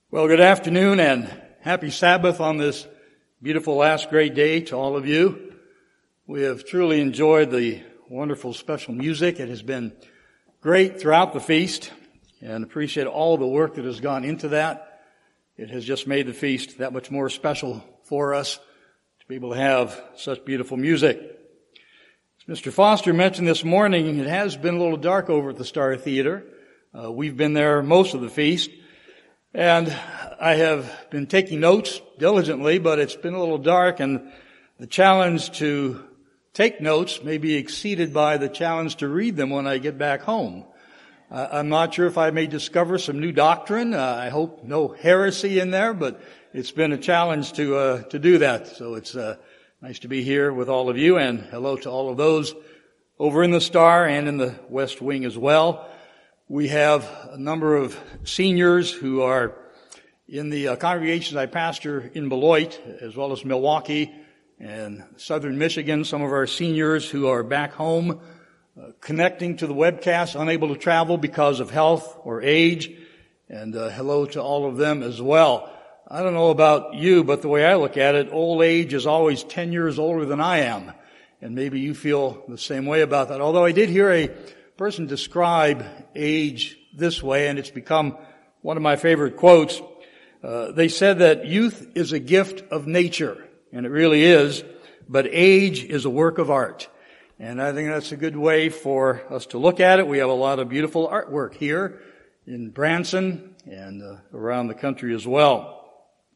Well, good afternoon and happy Sabbath on this beautiful last great day to all of you. We have truly enjoyed the wonderful special music. It has been great throughout the feast and appreciate all the work that has gone into that. It has just made the feast that much more special for us to be able to have such beautiful music. As Mr. Foster mentioned this morning, it has been a little dark over at the Star Theater. We've been there most of the feast. And I have been taking notes diligently, but it's been a little dark, and the challenge to take notes may be exceeded by the challenge to read them when I get back home. I'm not sure if I may discover some new doctrine. I hope no heresy in there, but it's been a challenge to do that. So it's nice to be here with all of you, and hello to all of those over in the Star and in the West Wing as well. We have a number of seniors who are in the congregations I pastor in Beloit, as well as Milwaukee and southern Michigan. Some of our seniors who are back home, connecting to the webcast, unable to travel because of health or age. And hello to all of them as well. I don't know about you, but the way I look at it, old age is always 10 years older than I am. And maybe you feel the same way about that. Although I did hear a person describe age this way, and it's become one of my favorite quotes. They said that youth is a gift of nature, and it really is, but age is a work of art. And I think that's a good way for us to look at it. We have a lot of beautiful artwork here in Branson and around the country as well.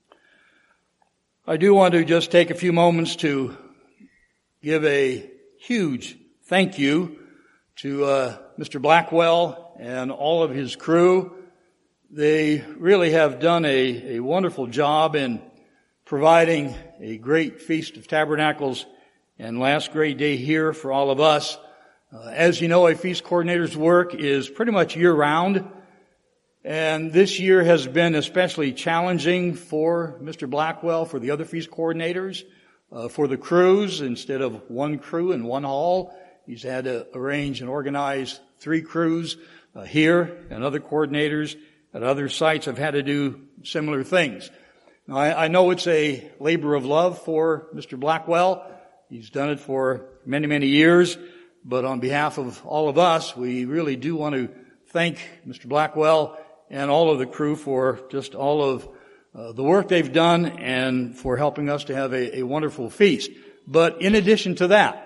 I do want to just take a few moments to give a huge thank you to Mr. Blackwell and all of his crew. They really have done a wonderful job in providing a great Feast of Tabernacles and last great day here for all of us. As you know, a feast coordinator's work is pretty much year-round, and this year has been especially challenging for Mr. Blackwell, for the other feast coordinators, for the crews. Instead of one crew in one hall, he's had to arrange and organize 3 crews here, and other coordinators at other sites have had to do similar things. Now, I know it's a labor of love for Mr. Blackwell. He's done it for many, many years. But on behalf of all of us, we really do want to thank Mr. Blackwell and all of the crew for just all of the work they've done and for helping us to have a wonderful feast. But in addition to that,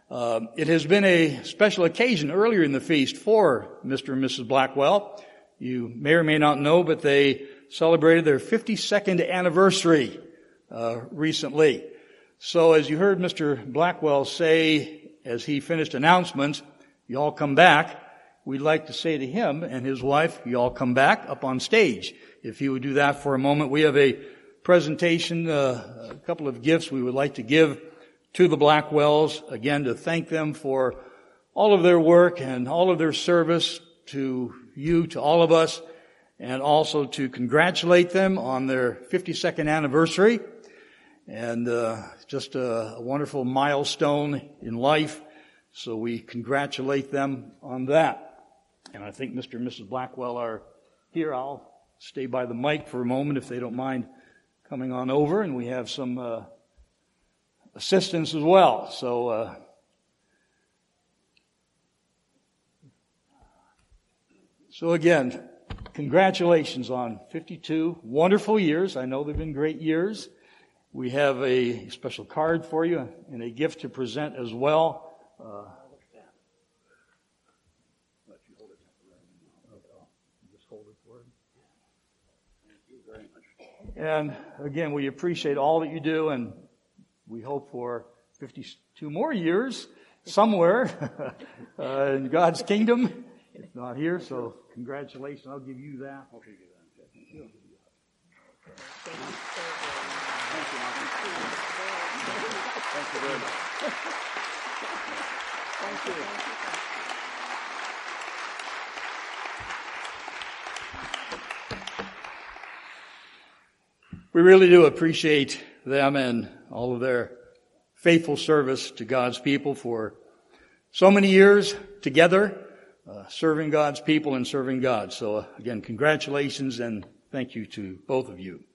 it has been a special occasion earlier in the feast for Mr. and Mrs. Blackwell. You may or may not know, but they celebrated their 52nd anniversary recently. So as you heard Mr. Blackwell say as he finished announcements, you all come back. We'd like to say to him and his wife, you all come back up on stage. If you would do that for a moment. We have a presentation, a couple of gifts we would like to give to the Blackwells, again, to thank them for all of their work and all of their service to you, to all of us, and also to congratulate them on their 52nd anniversary. And just a wonderful milestone in life. So we congratulate them on that. And I think Mr. and Mrs. Blackwell are here. I'll stay by the mic for a moment if they don't mind coming on over. And we have some assistance as well. So again, congratulations on 52 wonderful years. I know they've been great years. We have a special card for you and a gift to present as well. And again, we appreciate all that you do, and we hope for 52 more years somewhere in God's kingdom. If not here, so congratulations. I'll give you that. I'll give you that. Thank you very much. Thank you. We really do appreciate them and all of their faithful service to God's people for so many years together, serving God's people and serving God. So again, congratulations and thank you to both of you.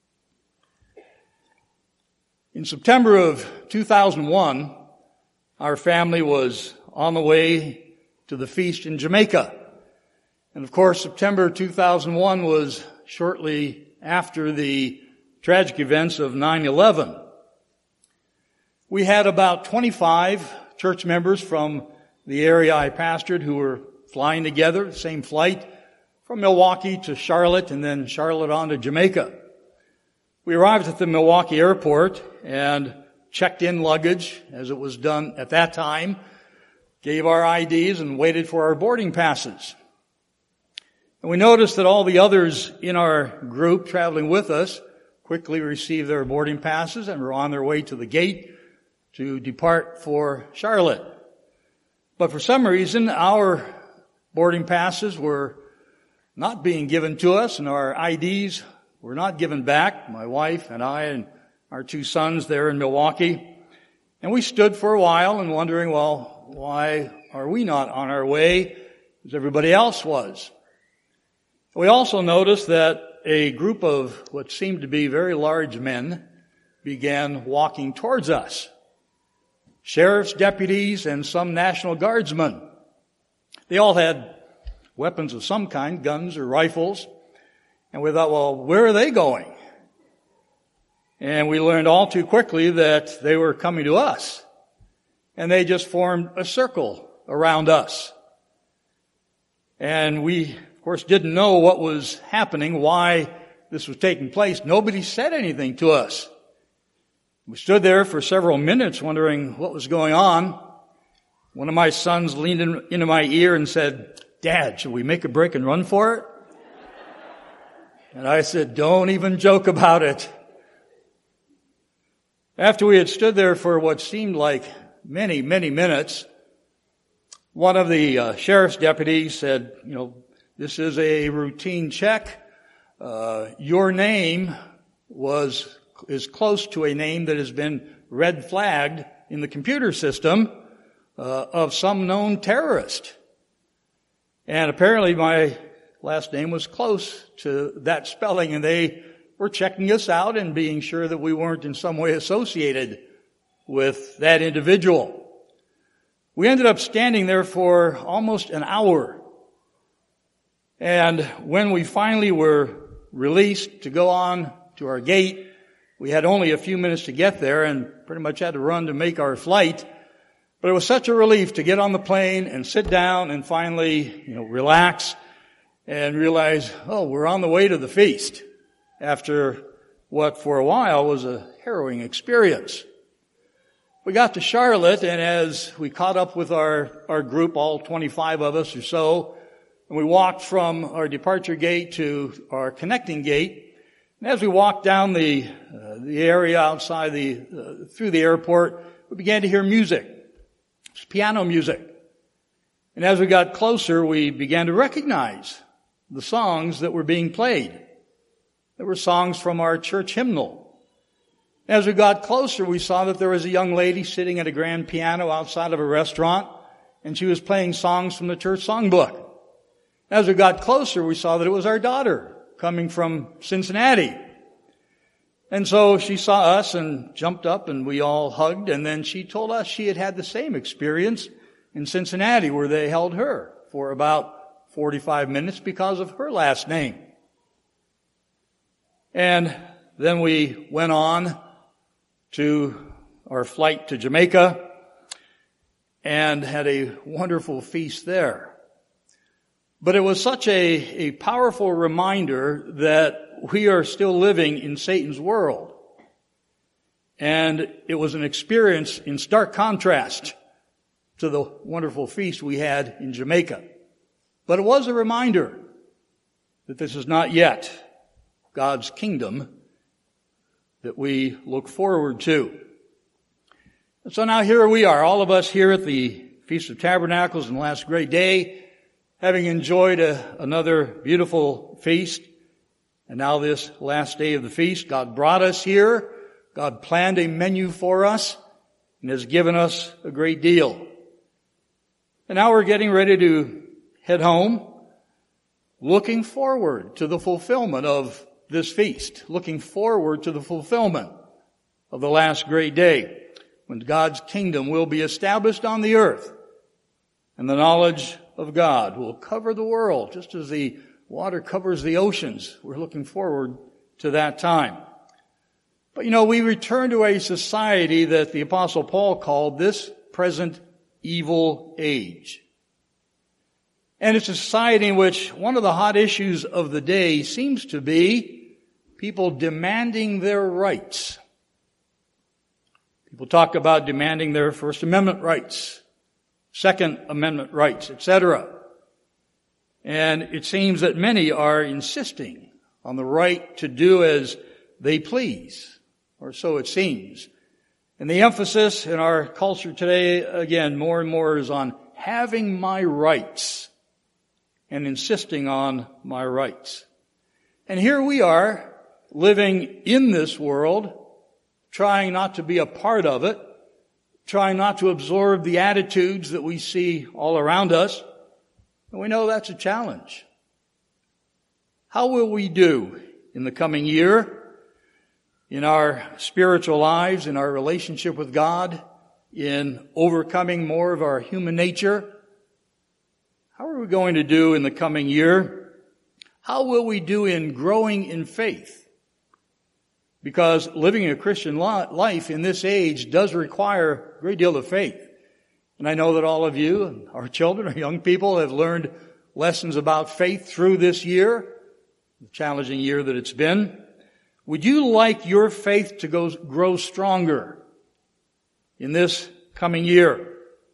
In September of 2001, our family was on the way to the feast in Jamaica. And of course, September 2001 was shortly after the tragic events of 9/11. We had about 25 church members from the area I pastored who were flying together, the same flight from Milwaukee to Charlotte and then Charlotte on to Jamaica. We arrived at the Milwaukee airport and checked in luggage as it was done at that time, gave our IDs and waited for our boarding passes. And we noticed that all the others in our group traveling with us quickly received their boarding passes and were on their way to the gate to depart for Charlotte. But for some reason, our boarding passes were not being given to us and our IDs were not given back, my wife and I and our two sons there in Milwaukee. And we stood for a while and wondering, well, why are we not on our way as everybody else was? We also noticed that a group of what seemed to be very large men began walking towards us. Sheriff's deputies and some National Guardsmen. They all had weapons of some kind, guns or rifles. And we thought, well, where are they going? And we learned all too quickly that they were coming to us. And they just formed a circle around us. And we, of course, didn't know what was happening, why this was taking place. Nobody said anything to us. We stood there for several minutes wondering what was going on. One of my sons leaned into my ear and said, "Dad, should we make a break and run for it?" And I said, "Don't even joke about it." After we had stood there for what seemed like many, many minutes, one of the sheriff's deputies said, "This is a routine check. Your name is close to a name that has been red flagged in the computer system of some known terrorist." And apparently my last name was close to that spelling, and they were checking us out and being sure that we weren't in some way associated with that individual. We ended up standing there for almost an hour. And when we finally were released to go on to our gate, we had only a few minutes to get there and pretty much had to run to make our flight. But it was such a relief to get on the plane and sit down and finally, relax and realize, we're on the way to the feast after what for a while was a harrowing experience. We got to Charlotte, and as we caught up with our group, all 25 of us or so, and we walked from our departure gate to our connecting gate, and as we walked down the area outside through the airport, we began to hear music. It was piano music. And as we got closer, we began to recognize the songs that were being played. There were songs from our church hymnal. As we got closer, we saw that there was a young lady sitting at a grand piano outside of a restaurant, and she was playing songs from the church songbook. As we got closer, we saw that it was our daughter coming from Cincinnati. And so she saw us and jumped up and we all hugged, and then she told us she had had the same experience in Cincinnati where they held her for about 45 minutes because of her last name. And then we went on to our flight to Jamaica and had a wonderful feast there. But it was such a powerful reminder that we are still living in Satan's world. And it was an experience in stark contrast to the wonderful feast we had in Jamaica. But it was a reminder that this is not yet God's kingdom that we look forward to. And so now here we are, all of us here at the Feast of Tabernacles and last great day, having enjoyed another beautiful feast. And now this last day of the feast, God brought us here. God planned a menu for us and has given us a great deal. And now we're getting ready to head home. looking forward to the fulfillment of this feast, looking forward to the fulfillment of the last great day when God's kingdom will be established on the earth and the knowledge of God will cover the world just as the water covers the oceans. We're looking forward to that time. But we return to a society that the Apostle Paul called this present evil age. And it's a society in which one of the hot issues of the day seems to be people demanding their rights. People talk about demanding their First Amendment rights, Second Amendment rights, etc. And it seems that many are insisting on the right to do as they please, or so it seems. And the emphasis in our culture today, again, more and more is on having my rights and insisting on my rights. And here we are, living in this world, trying not to be a part of it, trying not to absorb the attitudes that we see all around us. And we know that's a challenge. How will we do in the coming year in our spiritual lives, in our relationship with God, in overcoming more of our human nature? How are we going to do in the coming year? How will we do in growing in faith? Because living a Christian life in this age does require a great deal of faith. And I know that all of you, and our children, our young people, have learned lessons about faith through this year, the challenging year that it's been. Would you like your faith to grow stronger in this coming year?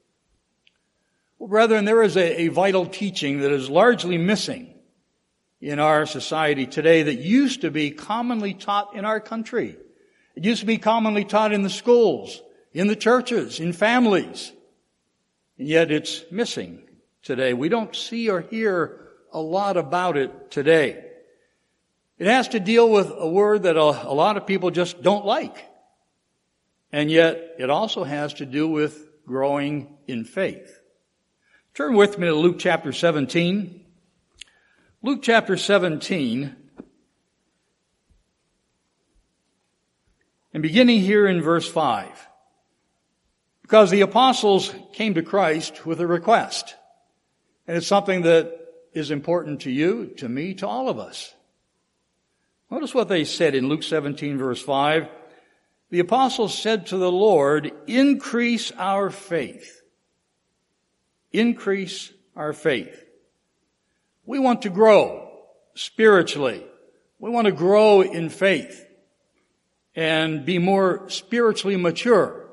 Well, brethren, there is a vital teaching that is largely missing in our society today that used to be commonly taught in our country. It used to be commonly taught in the schools, in the churches, in families. And yet it's missing today. We don't see or hear a lot about it today. It has to deal with a word that a lot of people just don't like. And yet it also has to do with growing in faith. Turn with me to Luke chapter 17. Luke chapter 17, and beginning here in verse 5. Because the apostles came to Christ with a request. And it's something that is important to you, to me, to all of us. Notice what they said in Luke 17 verse 5. The apostles said to the Lord, increase our faith. Increase our faith. We want to grow spiritually. We want to grow in faith and be more spiritually mature.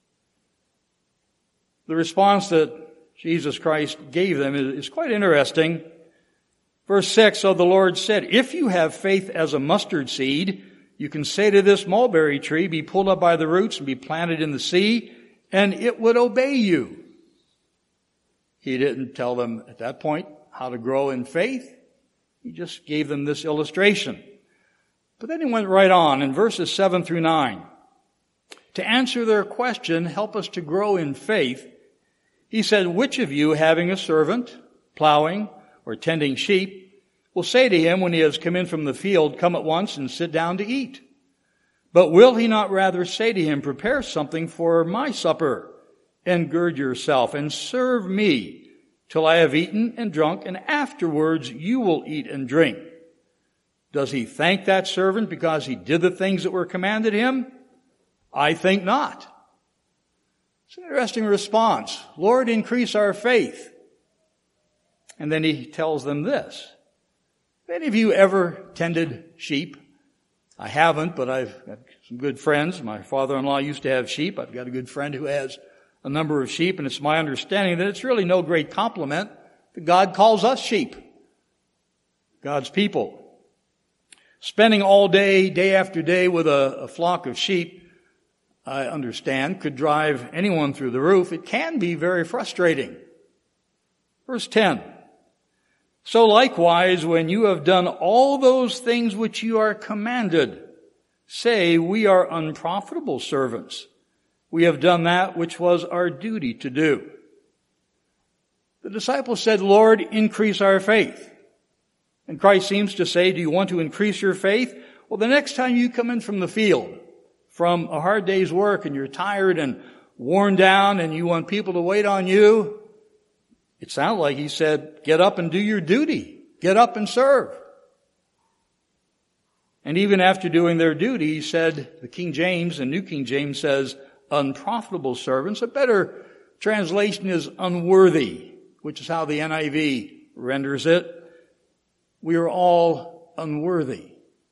The response that Jesus Christ gave them is quite interesting. Verse 6, so the Lord said, if you have faith as a mustard seed, you can say to this mulberry tree, be pulled up by the roots and be planted in the sea, and it would obey you. He didn't tell them at that point how to grow in faith. He just gave them this illustration. But then he went right on in verses 7 through 9. To answer their question, help us to grow in faith, he said, which of you, having a servant, plowing or tending sheep, will say to him when he has come in from the field, come at once and sit down to eat? But will he not rather say to him, prepare something for my supper, and gird yourself, and serve me, till I have eaten and drunk, and afterwards you will eat and drink? Does he thank that servant because he did the things that were commanded him? I think not. It's an interesting response. Lord, increase our faith. And then he tells them this. Have any of you ever tended sheep? I haven't, but I've got some good friends. My father-in-law used to have sheep. I've got a good friend who has a number of sheep, and it's my understanding that it's really no great compliment that God calls us sheep, God's people. Spending all day, day after day with a flock of sheep, I understand, could drive anyone through the roof. It can be very frustrating. Verse 10. So likewise, when you have done all those things which you are commanded, say, we are unprofitable servants. We have done that which was our duty to do. The disciples said, Lord, increase our faith. And Christ seems to say, do you want to increase your faith? Well, the next time you come in from the field, from a hard day's work, and you're tired and worn down and you want people to wait on you, it sounded like he said, get up and do your duty. Get up and serve. And even after doing their duty, he said, the King James and New King James says, unprofitable servants. A better translation is unworthy, which is how the NIV renders it. We are all unworthy,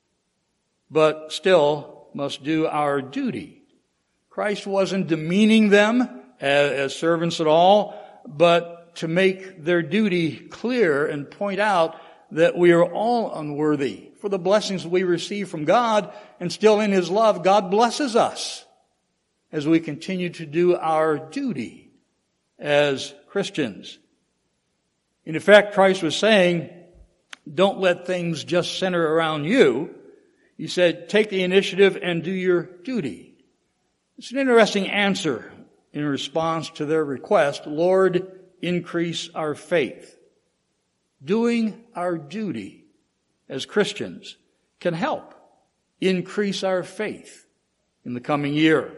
but still must do our duty. Christ wasn't demeaning them as servants at all, but to make their duty clear and point out that we are all unworthy for the blessings we receive from God, and still in His love, God blesses us as we continue to do our duty as Christians. In effect, Christ was saying, don't let things just center around you. He said, take the initiative and do your duty. It's an interesting answer in response to their request, Lord, increase our faith. Doing our duty as Christians can help increase our faith in the coming year.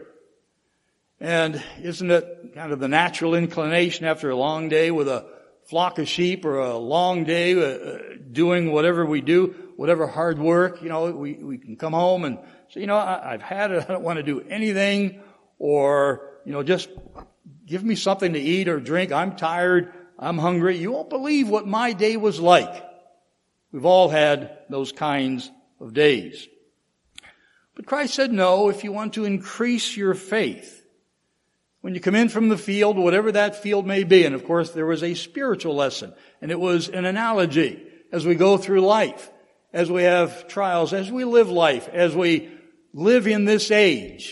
And isn't it kind of the natural inclination after a long day with a flock of sheep, or a long day doing whatever we do, whatever hard work, we can come home and say, I've had it, I don't want to do anything, or, just give me something to eat or drink, I'm tired, I'm hungry. You won't believe what my day was like. We've all had those kinds of days. But Christ said, no, if you want to increase your faith, when you come in from the field, whatever that field may be, and of course there was a spiritual lesson, and it was an analogy as we go through life, as we have trials, as we live life, as we live in this age.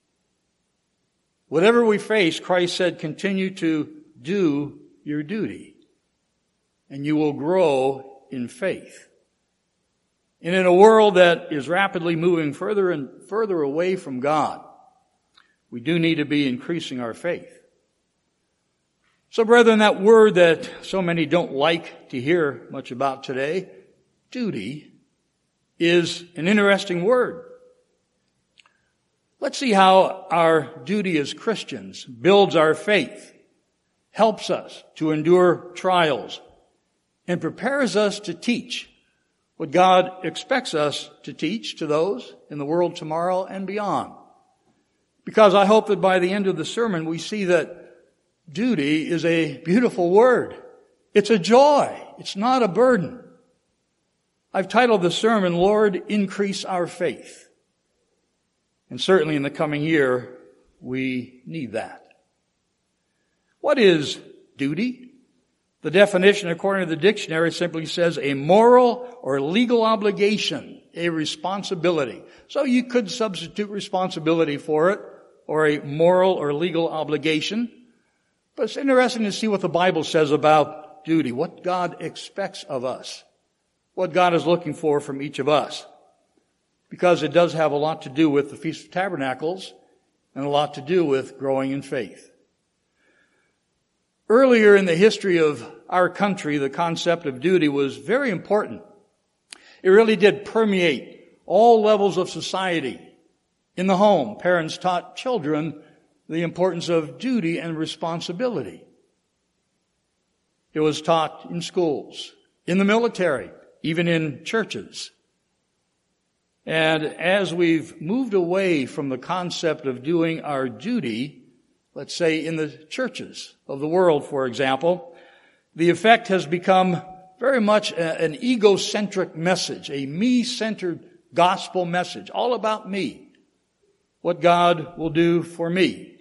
Whatever we face, Christ said, continue to do your duty, and you will grow in faith. And in a world that is rapidly moving further and further away from God, we do need to be increasing our faith. So brethren, that word that so many don't like to hear much about today, duty, is an interesting word. Let's see how our duty as Christians builds our faith, helps us to endure trials, and prepares us to teach what God expects us to teach to those in the world tomorrow and beyond. Because I hope that by the end of the sermon we see that duty is a beautiful word. It's a joy. It's not a burden. I've titled the sermon, Lord, Increase Our Faith. And certainly in the coming year, we need that. What is duty? The definition, according to the dictionary, simply says a moral or legal obligation, a responsibility. So you could substitute responsibility for it, or a moral or legal obligation. But it's interesting to see what the Bible says about duty, what God expects of us, what God is looking for from each of us. Because it does have a lot to do with the Feast of Tabernacles and a lot to do with growing in faith. Earlier in the history of our country, the concept of duty was very important. It really did permeate all levels of society. In the home, parents taught children the importance of duty and responsibility. It was taught in schools, in the military, even in churches. And as we've moved away from the concept of doing our duty, let's say in the churches of the world, for example, the effect has become very much an egocentric message, a me-centered gospel message, all about me. What God will do for me.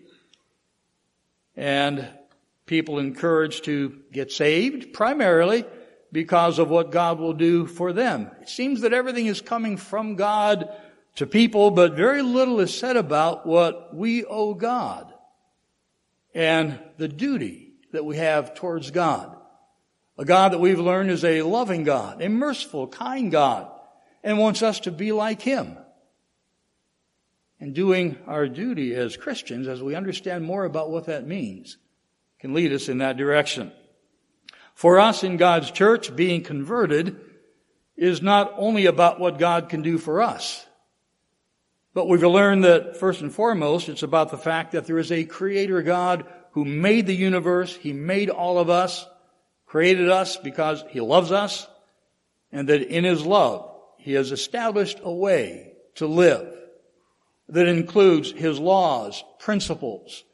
And people encouraged to get saved primarily because of what God will do for them. It seems that everything is coming from God to people, but very little is said about what we owe God and the duty that we have towards God. A God that we've learned is a loving God, a merciful, kind God, and wants us to be like Him. And doing our duty as Christians, as we understand more about what that means, can lead us in that direction. For us in God's church, being converted is not only about what God can do for us, but we've learned that first and foremost, it's about the fact that there is a Creator God who made the universe. He made all of us, created us because He loves us, and that in His love, He has established a way to live that includes His laws, principles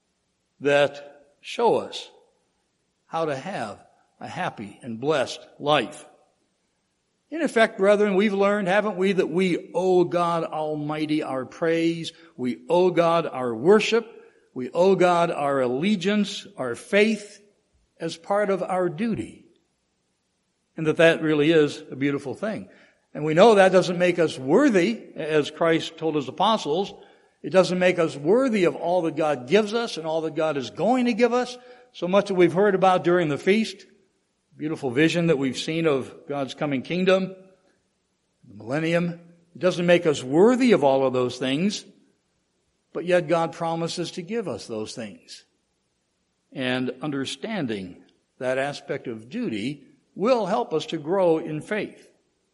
that show us how to have a happy and blessed life. In effect, brethren, we've learned, haven't we, that we owe God Almighty our praise. We owe God our worship. We owe God our allegiance, our faith as part of our duty. And that really is a beautiful thing. And we know that doesn't make us worthy, as Christ told His apostles. It doesn't make us worthy of all that God gives us and all that God is going to give us. So much that we've heard about during the feast. Beautiful vision that we've seen of God's coming kingdom, the millennium. It doesn't make us worthy of all of those things, but yet God promises to give us those things. And understanding that aspect of duty will help us to grow in faith.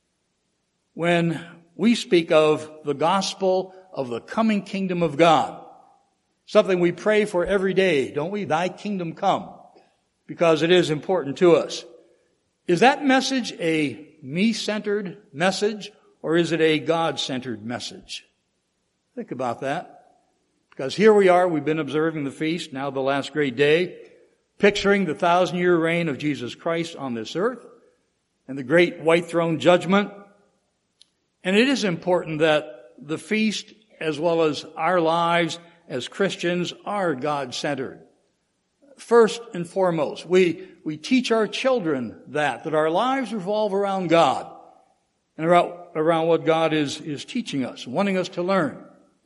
When we speak of the gospel of the coming kingdom of God, something we pray for every day, don't we? Thy kingdom come. Because it is important to us. Is that message a me-centered message, or is it a God-centered message? Think about that. Because here we are, we've been observing the feast, now the last great day, picturing the 1,000-year reign of Jesus Christ on this earth, and the great white throne judgment. And it is important that the feast, as well as our lives as Christians, are God-centered. First and foremost, we teach our children that our lives revolve around God and around what God is teaching us, wanting us to learn.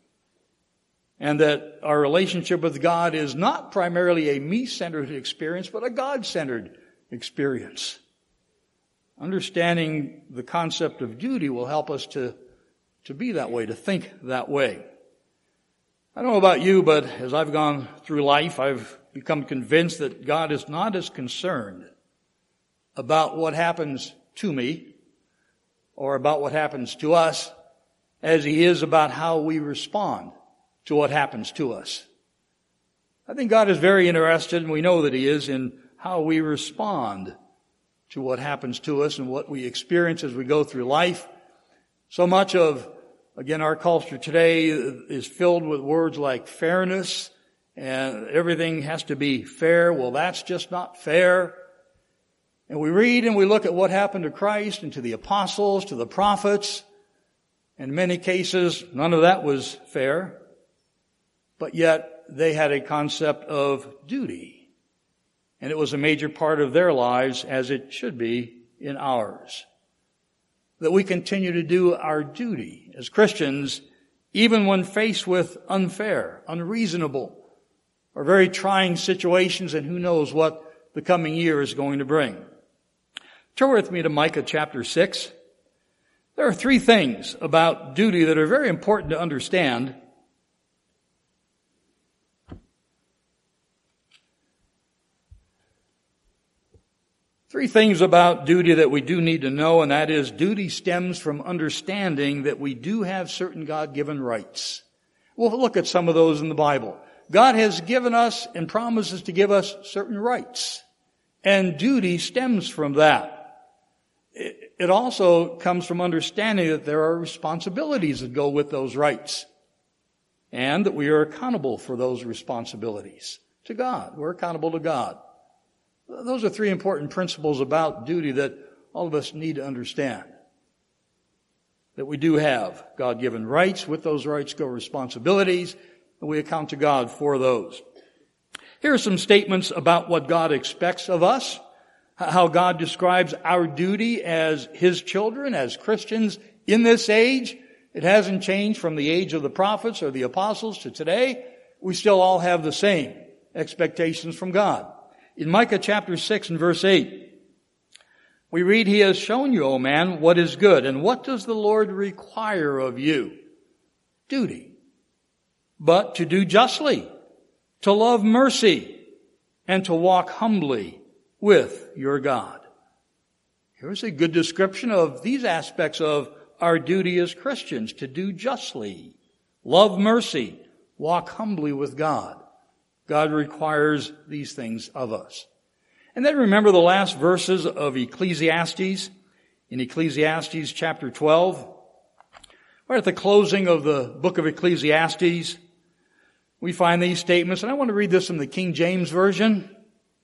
And that our relationship with God is not primarily a me-centered experience, but a God-centered experience. Understanding the concept of duty will help us to be that way, to think that way. I don't know about you, but as I've gone through life, I've become convinced that God is not as concerned about what happens to me or about what happens to us as He is about how we respond to what happens to us. I think God is very interested, and we know that He is, in how we respond to what happens to us and what we experience as we go through life. So much of, again, our culture today is filled with words like fairness, and everything has to be fair. Well, that's just not fair. And we read and we look at what happened to Christ and to the apostles, to the prophets. In many cases, none of that was fair. But yet, they had a concept of duty. And it was a major part of their lives, as it should be in ours. That we continue to do our duty as Christians, even when faced with unfair, unreasonable, or very trying situations, and who knows what the coming year is going to bring. Turn with me to Micah chapter 6. There are 3 things about duty that are very important to understand. Three things about duty that we do need to know, and that is duty stems from understanding that we do have certain God-given rights. We'll look at some of those in the Bible. God has given us and promises to give us certain rights, and duty stems from that. It also comes from understanding that there are responsibilities that go with those rights, and that we are accountable for those responsibilities to God. We're accountable to God. Those are 3 important principles about duty that all of us need to understand. That we do have God-given rights. With those rights go responsibilities, and we account to God for those. Here are some statements about what God expects of us, how God describes our duty as His children, as Christians in this age. It hasn't changed from the age of the prophets or the apostles to today. We still all have the same expectations from God. In Micah chapter 6 and verse 8, we read, He has shown you, O man, what is good. And what does the Lord require of you? Duty. But to do justly, to love mercy, and to walk humbly with your God. Here's a good description of these aspects of our duty as Christians: to do justly, love mercy, walk humbly with God. God requires these things of us. And then remember the last verses of Ecclesiastes. In Ecclesiastes chapter 12, right at the closing of the book of Ecclesiastes, we find these statements, and I want to read this in the King James Version.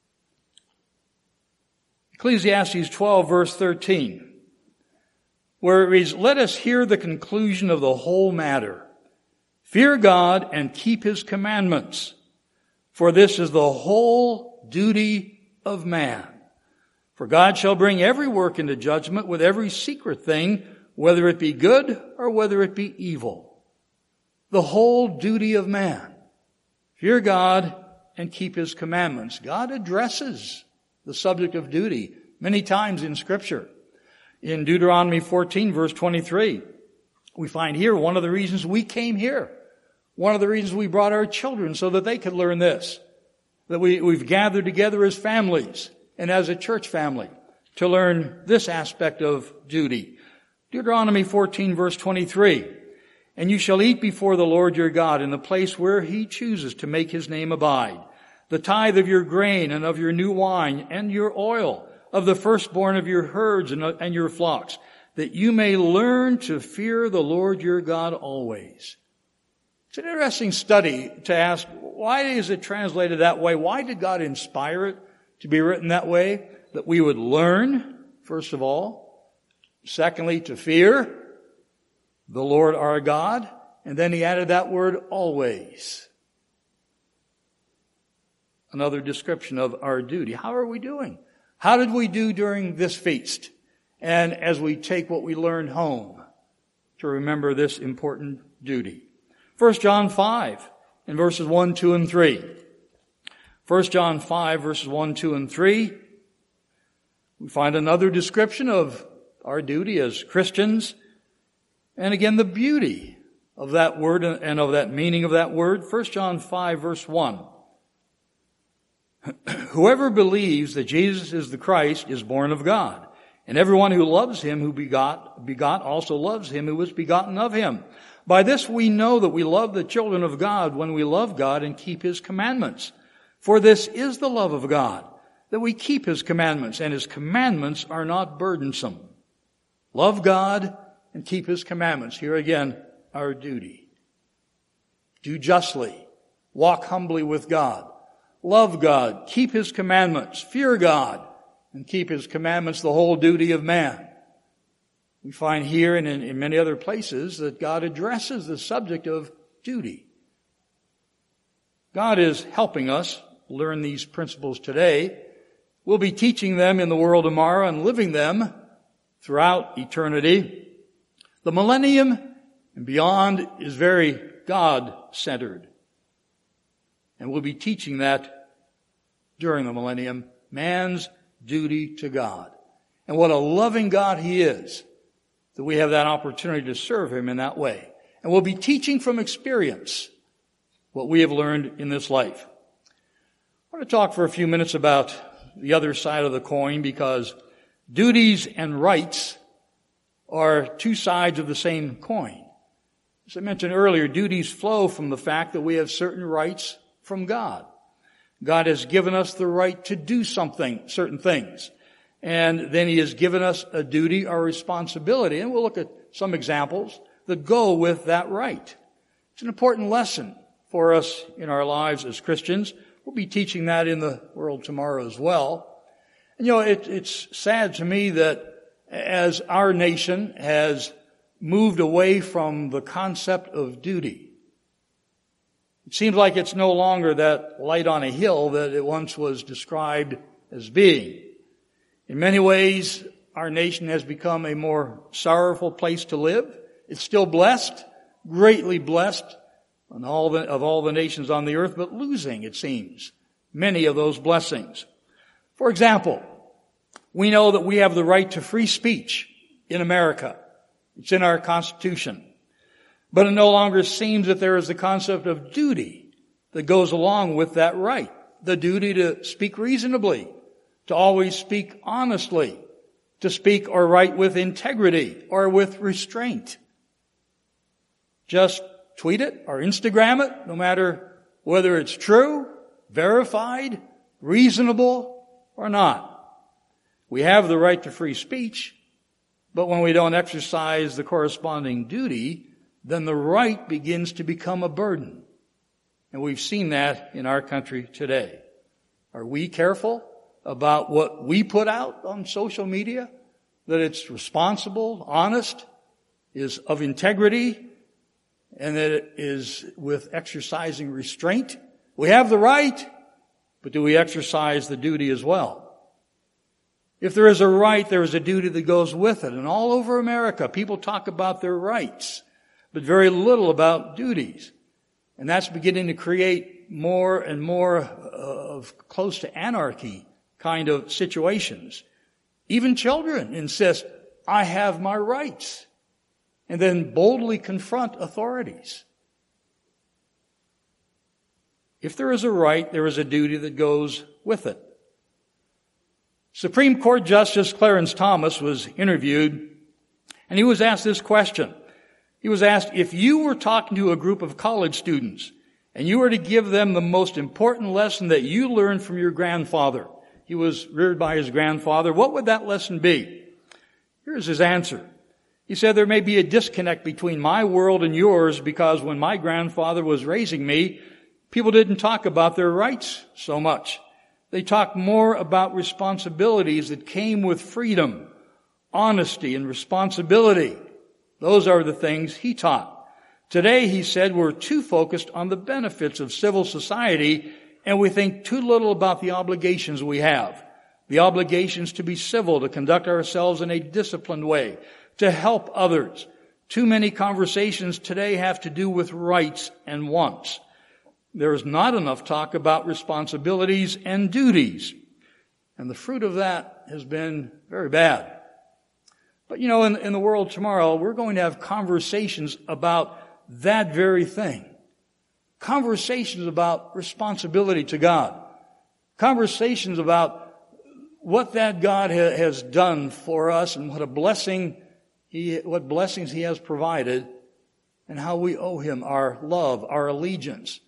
Ecclesiastes 12, verse 13, where it reads, "Let us hear the conclusion of the whole matter. Fear God and keep His commandments, for this is the whole duty of man. For God shall bring every work into judgment with every secret thing, whether it be good or whether it be evil." The whole duty of man. Fear God and keep His commandments. God addresses the subject of duty many times in Scripture. In Deuteronomy 14, verse 23, we find here one of the reasons we came here. One of the reasons we brought our children, so that they could learn this. That we've gathered together as families and as a church family to learn this aspect of duty. Deuteronomy 14, verse 23, "And you shall eat before the Lord your God in the place where He chooses to make His name abide, the tithe of your grain and of your new wine and your oil, of the firstborn of your herds and your flocks, that you may learn to fear the Lord your God always." It's an interesting study to ask, why is it translated that way? Why did God inspire it to be written that way? That we would learn, first of all. Secondly, to fear the Lord our God. And then He added that word, always. Another description of our duty. How are we doing? How did we do during this feast? And as we take what we learned home to remember this important duty. 1 John 5 in verses 1, 2, and 3. 1 John 5 verses 1, 2, and 3. We find another description of our duty as Christians. And again, the beauty of that word and of that meaning of that word. 1 John 5 verse 1. "Whoever believes that Jesus is the Christ is born of God. And everyone who loves Him who begot also loves Him who was begotten of Him. By this we know that we love the children of God when we love God and keep His commandments. For this is the love of God, that we keep His commandments, and His commandments are not burdensome." Love God and keep His commandments. Here again, our duty. Do justly. Walk humbly with God. Love God. Keep His commandments. Fear God and keep His commandments, the whole duty of man. We find here and in many other places that God addresses the subject of duty. God is helping us learn these principles today. We'll be teaching them in the world tomorrow and living them throughout eternity. The millennium and beyond is very God-centered. And we'll be teaching that during the millennium, man's duty to God. And what a loving God He is, that we have that opportunity to serve Him in that way. And we'll be teaching from experience what we have learned in this life. I want to talk for a few minutes about the other side of the coin, because duties and rights are two sides of the same coin. As I mentioned earlier, duties flow from the fact that we have certain rights from God. God has given us the right to do something, certain things. And then He has given us a duty or responsibility. And we'll look at some examples that go with that right. It's an important lesson for us in our lives as Christians. We'll be teaching that in the world tomorrow as well. And it's sad to me that as our nation has moved away from the concept of duty, it seems like it's no longer that light on a hill that it once was described as being. In many ways, our nation has become a more sorrowful place to live. It's still blessed, greatly blessed of all the nations on the earth, but losing, it seems, many of those blessings. For example, we know that we have the right to free speech in America. It's in our Constitution. But it no longer seems that there is the concept of duty that goes along with that right. The duty to speak reasonably, to always speak honestly, to speak or write with integrity or with restraint. Just tweet it or Instagram it, no matter whether it's true, verified, reasonable, or not. We have the right to free speech, but when we don't exercise the corresponding duty, then the right begins to become a burden. And we've seen that in our country today. Are we careful about what we put out on social media? That it's responsible, honest, is of integrity, and that it is with exercising restraint? We have the right, but do we exercise the duty as well? If there is a right, there is a duty that goes with it. And all over America, people talk about their rights, but very little about duties. And that's beginning to create more and more of close to anarchy kind of situations. Even children insist, I have my rights, and then boldly confront authorities. If there is a right, there is a duty that goes with it. Supreme Court Justice Clarence Thomas was interviewed, and he was asked this question. He was asked, if you were talking to a group of college students, and you were to give them the most important lesson that you learned from your grandfather, he was reared by his grandfather, what would that lesson be? Here's his answer. He said, there may be a disconnect between my world and yours because when my grandfather was raising me, people didn't talk about their rights so much. They talked more about responsibilities that came with freedom, honesty, and responsibility. Those are the things he taught. Today, he said, we're too focused on the benefits of civil society, and we think too little about the obligations we have. The obligations to be civil, to conduct ourselves in a disciplined way, to help others. Too many conversations today have to do with rights and wants. There is not enough talk about responsibilities and duties. And the fruit of that has been very bad. But in the world tomorrow, we're going to have conversations about that very thing. Conversations about responsibility to God. Conversations about what that God has done for us and what blessings He has provided and how we owe Him our love, our allegiance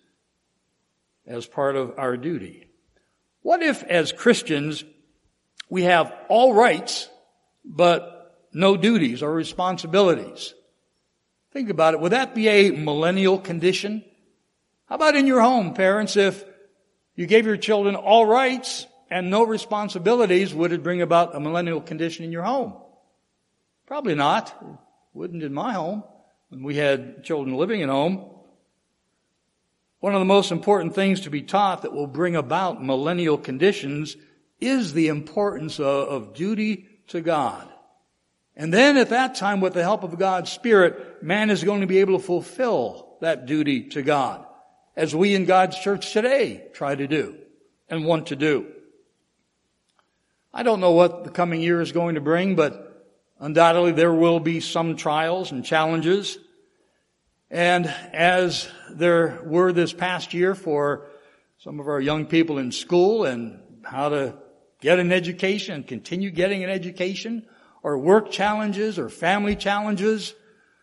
as part of our duty. What if, as Christians, we have all rights, but no duties or responsibilities? Think about it. Would that be a millennial condition? How about in your home, parents? If you gave your children all rights and no responsibilities, would it bring about a millennial condition in your home? Probably not. It wouldn't in my home when we had children living at home. One of the most important things to be taught that will bring about millennial conditions is the importance of duty to God. And then at that time, with the help of God's Spirit, man is going to be able to fulfill that duty to God, as we in God's church today try to do and want to do. I don't know what the coming year is going to bring, but undoubtedly there will be some trials and challenges. And as there were this past year for some of our young people in school and how to get an education and continue getting an education, or work challenges or family challenges,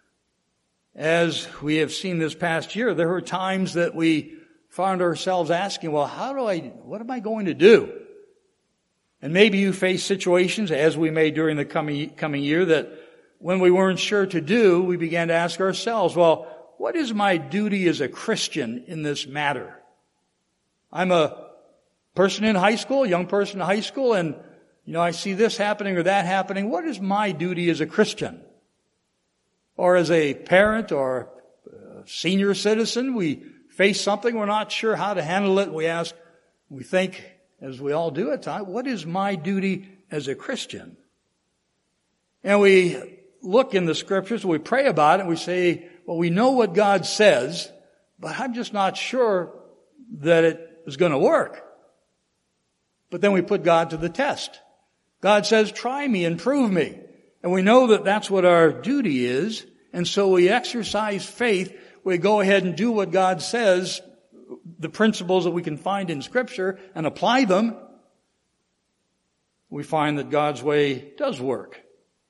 as we have seen this past year, there were times that we found ourselves asking, well, what am I going to do? And maybe you face situations, as we may during the coming year, that when we weren't sure to do, we began to ask ourselves, well, what is my duty as a Christian in this matter? I'm a person in high school, a young person in high school, and I see this happening or that happening. What is my duty as a Christian? Or as a parent or a senior citizen, we face something, we're not sure how to handle it. We think, as we all do at times, what is my duty as a Christian? And we look in the Scriptures, we pray about it, and we say, well, we know what God says, but I'm just not sure that it is going to work. But then we put God to the test. God says, try me and prove me. And we know that that's what our duty is. And so we exercise faith. We go ahead and do what God says, the principles that we can find in Scripture, and apply them. we find that God's way does work.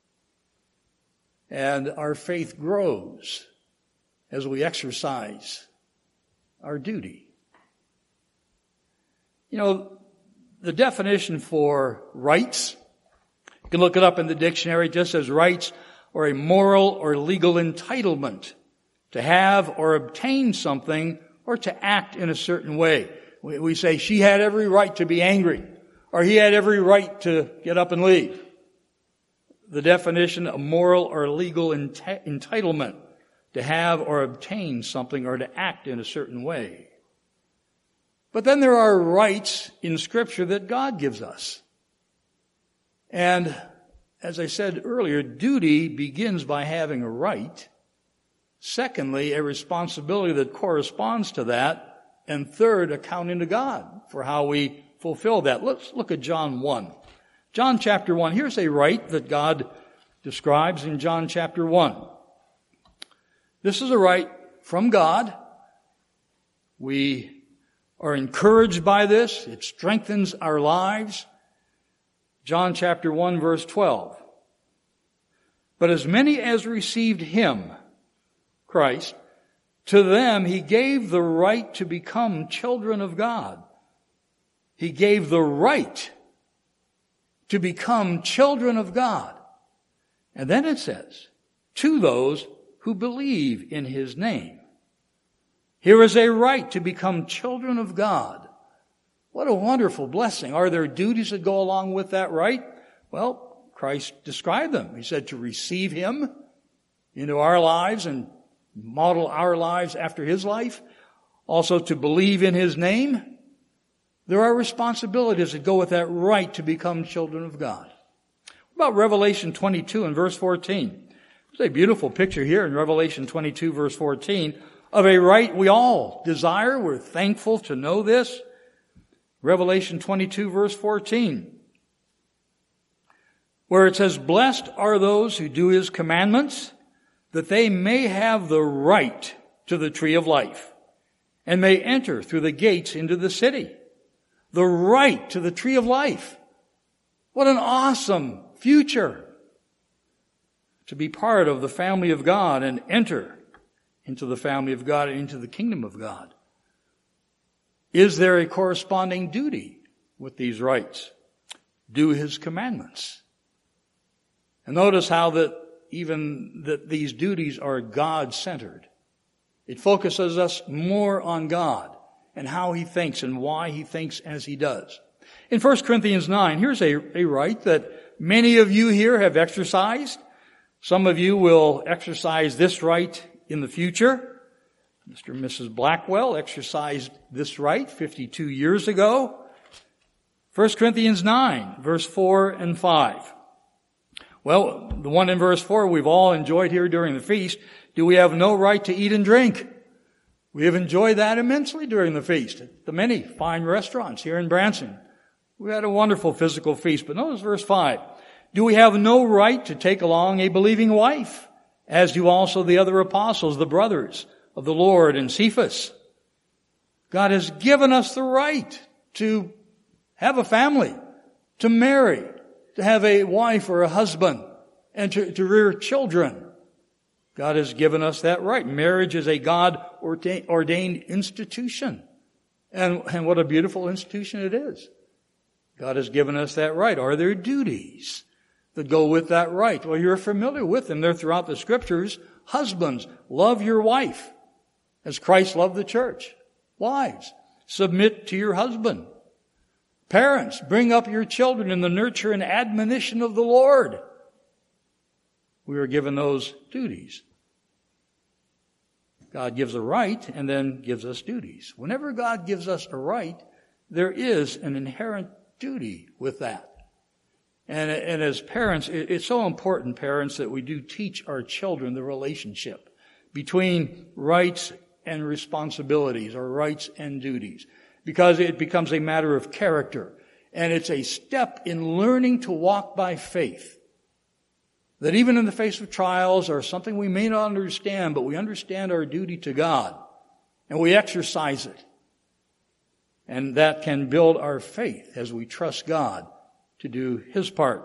And our faith grows as we exercise our duty. You know, the definition for rights, you can look it up in the dictionary. It just says rights or a moral or legal entitlement to have or obtain something or to act in a certain way. We say she had every right to be angry, or he had every right to get up and leave. The definition, a moral or legal entitlement to have or obtain something or to act in a certain way. But then there are rights in Scripture that God gives us. And as I said earlier, duty begins by having a right. Secondly, a responsibility that corresponds to that. And third, accounting to God for how we fulfill that. Let's look at John 1. John chapter 1. Here's a right that God describes in John chapter 1. This is a right from God. We are encouraged by this. It strengthens our lives. John chapter 1 verse 12. But as many as received him, Christ, to them he gave the right to become children of God. He gave the right to become children of God. And then it says, to those who believe in his name. Here is a right to become children of God. What a wonderful blessing. Are there duties that go along with that right? Well, Christ described them. He said to receive him into our lives and model our lives after his life. Also to believe in his name. There are responsibilities that go with that right to become children of God. What about Revelation 22 and verse 14? There's a beautiful picture here in Revelation 22 verse 14 of a right we all desire. We're thankful to know this. Revelation 22 verse 14, where it says, blessed are those who do his commandments, that they may have the right to the tree of life, and may enter through the gates into the city. The right to the tree of life. What an awesome future to be part of the family of God and enter into the family of God and into the kingdom of God. Is there a corresponding duty with these rights? Do his commandments. And notice how that these duties are God-centered. It focuses us more on God and how he thinks and why he thinks as he does. In 1 Corinthians 9, here's a right that many of you here have exercised. Some of you will exercise this right in the future. Mr. and Mrs. Blackwell exercised this right 52 years ago. 1 Corinthians 9, verse 4 and 5. Well, the one in verse 4 we've all enjoyed here during the feast. Do we have no right to eat and drink? We have enjoyed that immensely during the feast at the many fine restaurants here in Branson. We had a wonderful physical feast. But notice verse 5. Do we have no right to take along a believing wife, as do also the other apostles, the brothers of the Lord and Cephas? God has given us the right to have a family, to marry, to have a wife or a husband, and to rear children. God has given us that right. Marriage is a God-ordained institution. And what a beautiful institution it is. God has given us that right. Are there duties that go with that right? Well, you're familiar with them. They're throughout the Scriptures. Husbands, love your wife as Christ loved the church. Wives, submit to your husband. Parents, bring up your children in the nurture and admonition of the Lord. We are given those duties. God gives a right and then gives us duties. Whenever God gives us a right, there is an inherent duty with that. And as parents, it's so important, parents, that we do teach our children the relationship between rights and responsibilities, or rights and duties, because it becomes a matter of character. And it's a step in learning to walk by faith. That even in the face of trials or something we may not understand, but we understand our duty to God, and we exercise it. And that can build our faith as we trust God to do his part.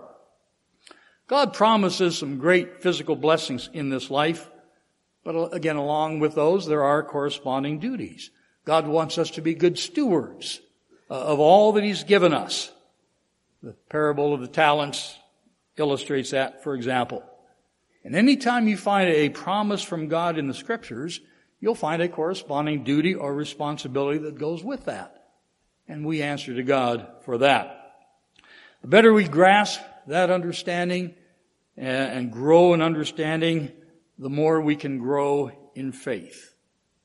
God promises some great physical blessings in this life, but again, along with those, there are corresponding duties. God wants us to be good stewards of all that he's given us. The parable of the talents illustrates that, for example. And anytime you find a promise from God in the Scriptures, you'll find a corresponding duty or responsibility that goes with that. And we answer to God for that. The better we grasp that understanding and grow in understanding, the more we can grow in faith.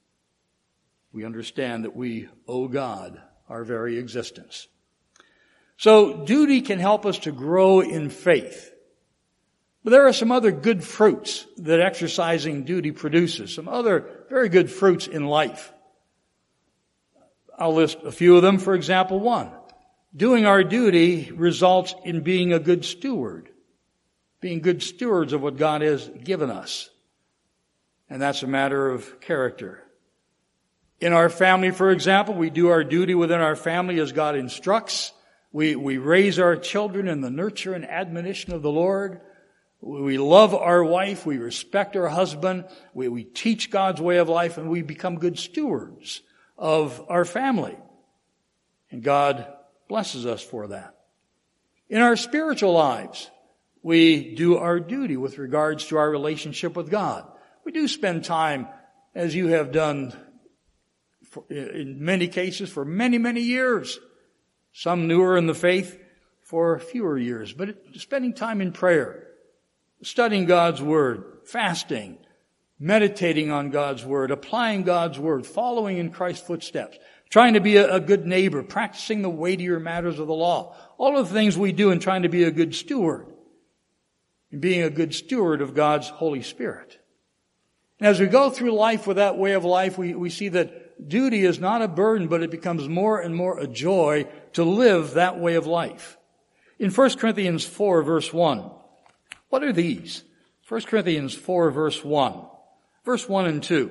We understand that we owe God our very existence. So duty can help us to grow in faith. But there are some other good fruits that exercising duty produces, some other very good fruits in life. I'll list a few of them. For example, 1, doing our duty results in being a good steward, being good stewards of what God has given us. And that's a matter of character. In our family, for example, we do our duty within our family as God instructs. We raise our children in the nurture and admonition of the Lord. We love our wife. We respect our husband. We teach God's way of life, and we become good stewards of our family. And God blesses us for that. In our spiritual lives, we do our duty with regards to our relationship with God. We do spend time, as you have done in many cases for many, many years. Some newer in the faith for fewer years. But spending time in prayer, studying God's Word, fasting, meditating on God's Word, applying God's Word, following in Christ's footsteps, trying to be a good neighbor, practicing the weightier matters of the law. All of the things we do in trying to be a good steward, and being a good steward of God's Holy Spirit. And as we go through life with that way of life, we see that duty is not a burden, but it becomes more and more a joy to live that way of life. In 1 Corinthians 4, verse 1, what are these? 1 Corinthians 4, verse 1. Verse 1 and 2.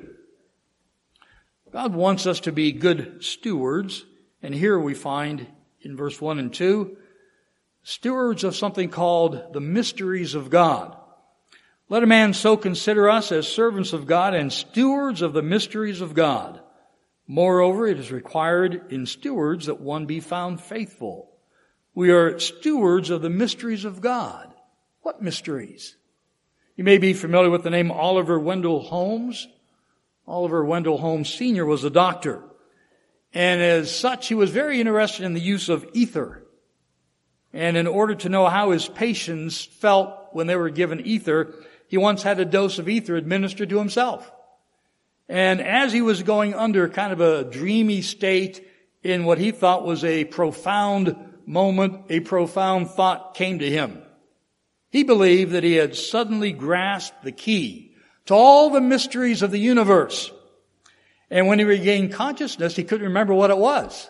God wants us to be good stewards, and here we find in verse 1 and 2, stewards of something called the mysteries of God. Let a man so consider us as servants of God and stewards of the mysteries of God. Moreover, it is required in stewards that one be found faithful. We are stewards of the mysteries of God. What mysteries? You may be familiar with the name Oliver Wendell Holmes. Oliver Wendell Holmes Sr. was a doctor. And as such, he was very interested in the use of ether. And in order to know how his patients felt when they were given ether, he once had a dose of ether administered to himself. And as he was going under kind of a dreamy state in what he thought was a profound moment, a profound thought came to him. He believed that he had suddenly grasped the key to all the mysteries of the universe. And when he regained consciousness, he couldn't remember what it was.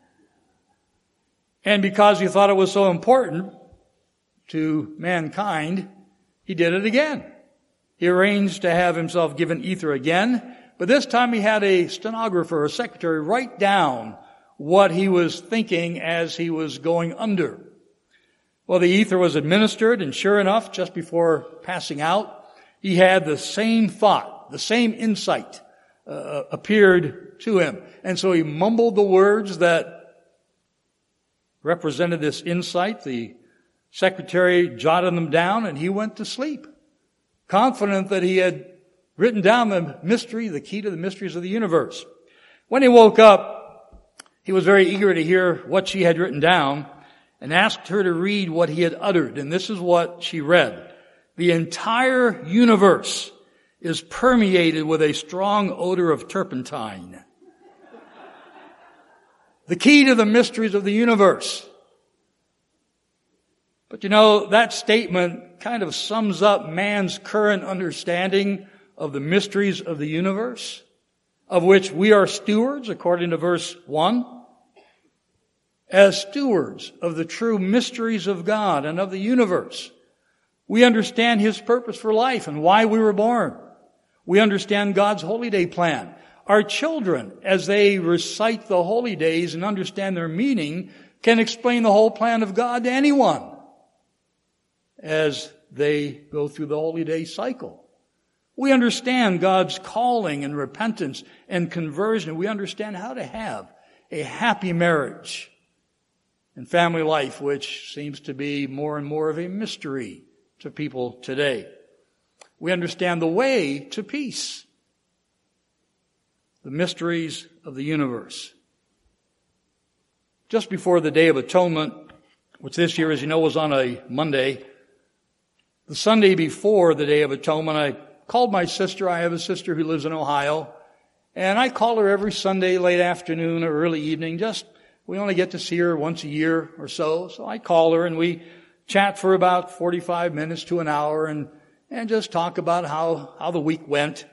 And because he thought it was so important to mankind, he did it again. He arranged to have himself given ether again, but this time he had a stenographer, a secretary, write down what he was thinking as he was going under. Well, the ether was administered, and sure enough, just before passing out, he had the same thought, the same insight appeared to him. And so he mumbled the words that represented this insight. The secretary jotted them down, and he went to sleep, confident that he had written down the mystery, the key to the mysteries of the universe. When he woke up, he was very eager to hear what she had written down and asked her to read what he had uttered. And this is what she read. The entire universe is permeated with a strong odor of turpentine. The key to the mysteries of the universe. But you know, that statement kind of sums up man's current understanding of the mysteries of the universe, of which we are stewards, according to verse 1, as stewards of the true mysteries of God and of the universe. We understand His purpose for life and why we were born. We understand God's holy day plan. Our children, as they recite the holy days and understand their meaning, can explain the whole plan of God to anyone as they go through the holy day cycle. We understand God's calling and repentance and conversion. We understand how to have a happy marriage and family life, which seems to be more and more of a mystery to people today. We understand the way to peace, the mysteries of the universe. Just before the Day of Atonement, which this year, as you know, was on a Monday, the Sunday before the Day of Atonement, I called my sister. I have a sister who lives in Ohio, and I call her every Sunday late afternoon or early evening. We only get to see her once a year or so I call her and we chat for about 45 minutes to an hour and just talk about how the week went.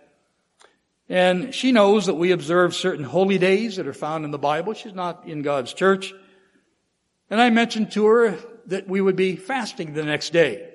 And she knows that we observe certain holy days that are found in the Bible. She's not in God's church. And I mentioned to her that we would be fasting the next day.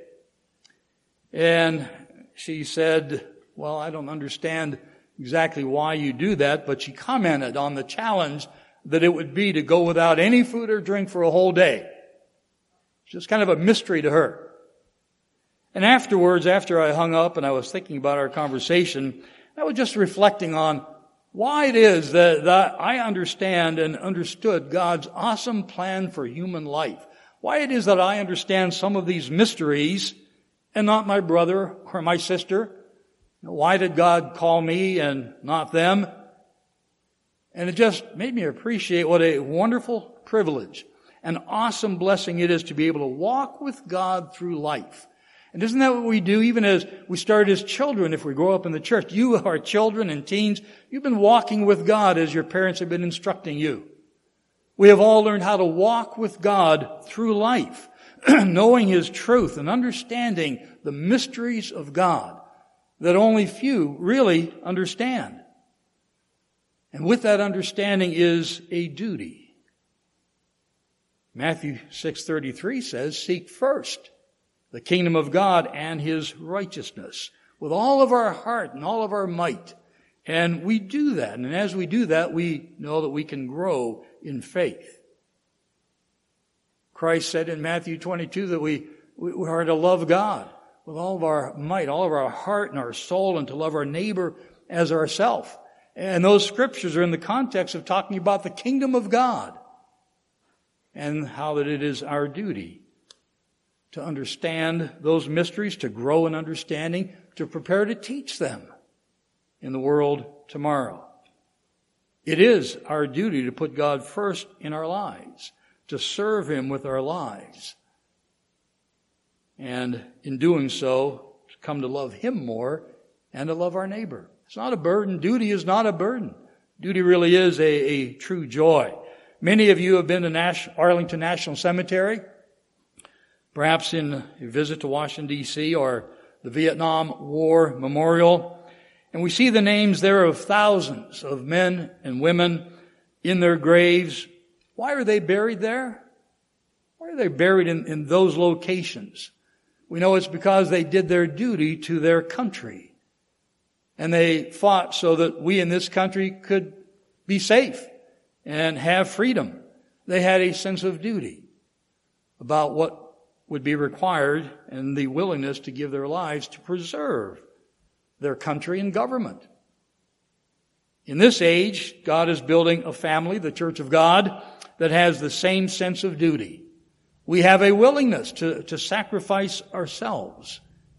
And she said, well, I don't understand exactly why you do that, but she commented on the challenge that it would be to go without any food or drink for a whole day. It's just kind of a mystery to her. And afterwards, after I hung up and I was thinking about our conversation, I was just reflecting on why it is that I understand and understood God's awesome plan for human life. Why it is that I understand some of these mysteries and not my brother or my sister. Why did God call me and not them? And it just made me appreciate what a wonderful privilege, an awesome blessing it is to be able to walk with God through life. And isn't that what we do even as we start as children if we grow up in the church? You are children and teens. You've been walking with God as your parents have been instructing you. We have all learned how to walk with God through life, knowing His truth and understanding the mysteries of God that only few really understand. And with that understanding is a duty. Matthew 6:33 says, seek first the kingdom of God and His righteousness with all of our heart and all of our might. And we do that. And as we do that, we know that we can grow in faith. Christ said in Matthew 22 that we are to love God with all of our might, all of our heart and our soul, and to love our neighbor as ourselves. And those scriptures are in the context of talking about the kingdom of God and how that it is our duty to understand those mysteries, to grow in understanding, to prepare to teach them in the world tomorrow. It is our duty to put God first in our lives, to serve Him with our lives. And in doing so, to come to love Him more and to love our neighbor. It's not a burden. Duty is not a burden. Duty really is a true joy. Many of you have been to Arlington National Cemetery, perhaps in a visit to Washington, D.C., or the Vietnam War Memorial. And we see the names there of thousands of men and women in their graves. Why are they buried there? Why are they buried in those locations? We know it's because they did their duty to their country. And they fought so that we in this country could be safe and have freedom. They had a sense of duty about what would be required and the willingness to give their lives to preserve their country and government. In this age, God is building a family, the Church of God, that has the same sense of duty. We have a willingness to sacrifice ourselves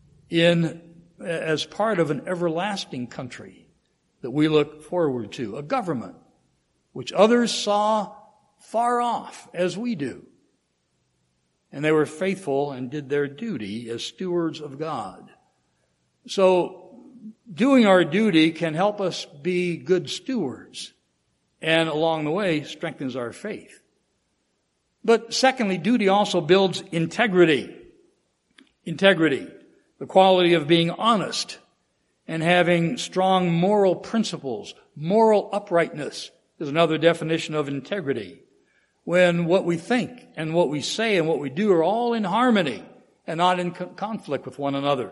as part of an everlasting country that we look forward to, a government which others saw far off as we do. And they were faithful and did their duty as stewards of God. So doing our duty can help us be good stewards, and along the way strengthens our faith. But secondly, duty also builds integrity. Integrity. The quality of being honest and having strong moral principles. Moral uprightness is another definition of integrity. When what we think and what we say and what we do are all in harmony and not in conflict with one another.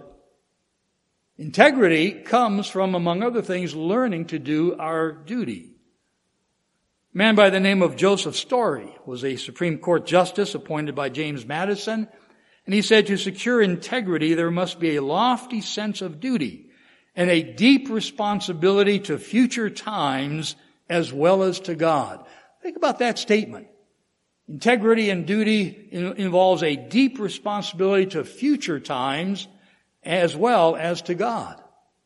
Integrity comes from, among other things, learning to do our duty. A man by the name of Joseph Story was a Supreme Court justice appointed by James Madison, and he said to secure integrity there must be a lofty sense of duty and a deep responsibility to future times as well as to God. Think about that statement. Integrity and duty involves a deep responsibility to future times as well as to God.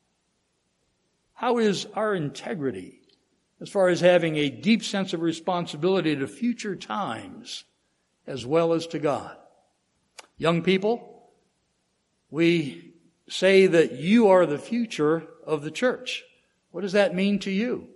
How is our integrity as far as having a deep sense of responsibility to future times as well as to God? Young people, we say that you are the future of the church. What does that mean to you?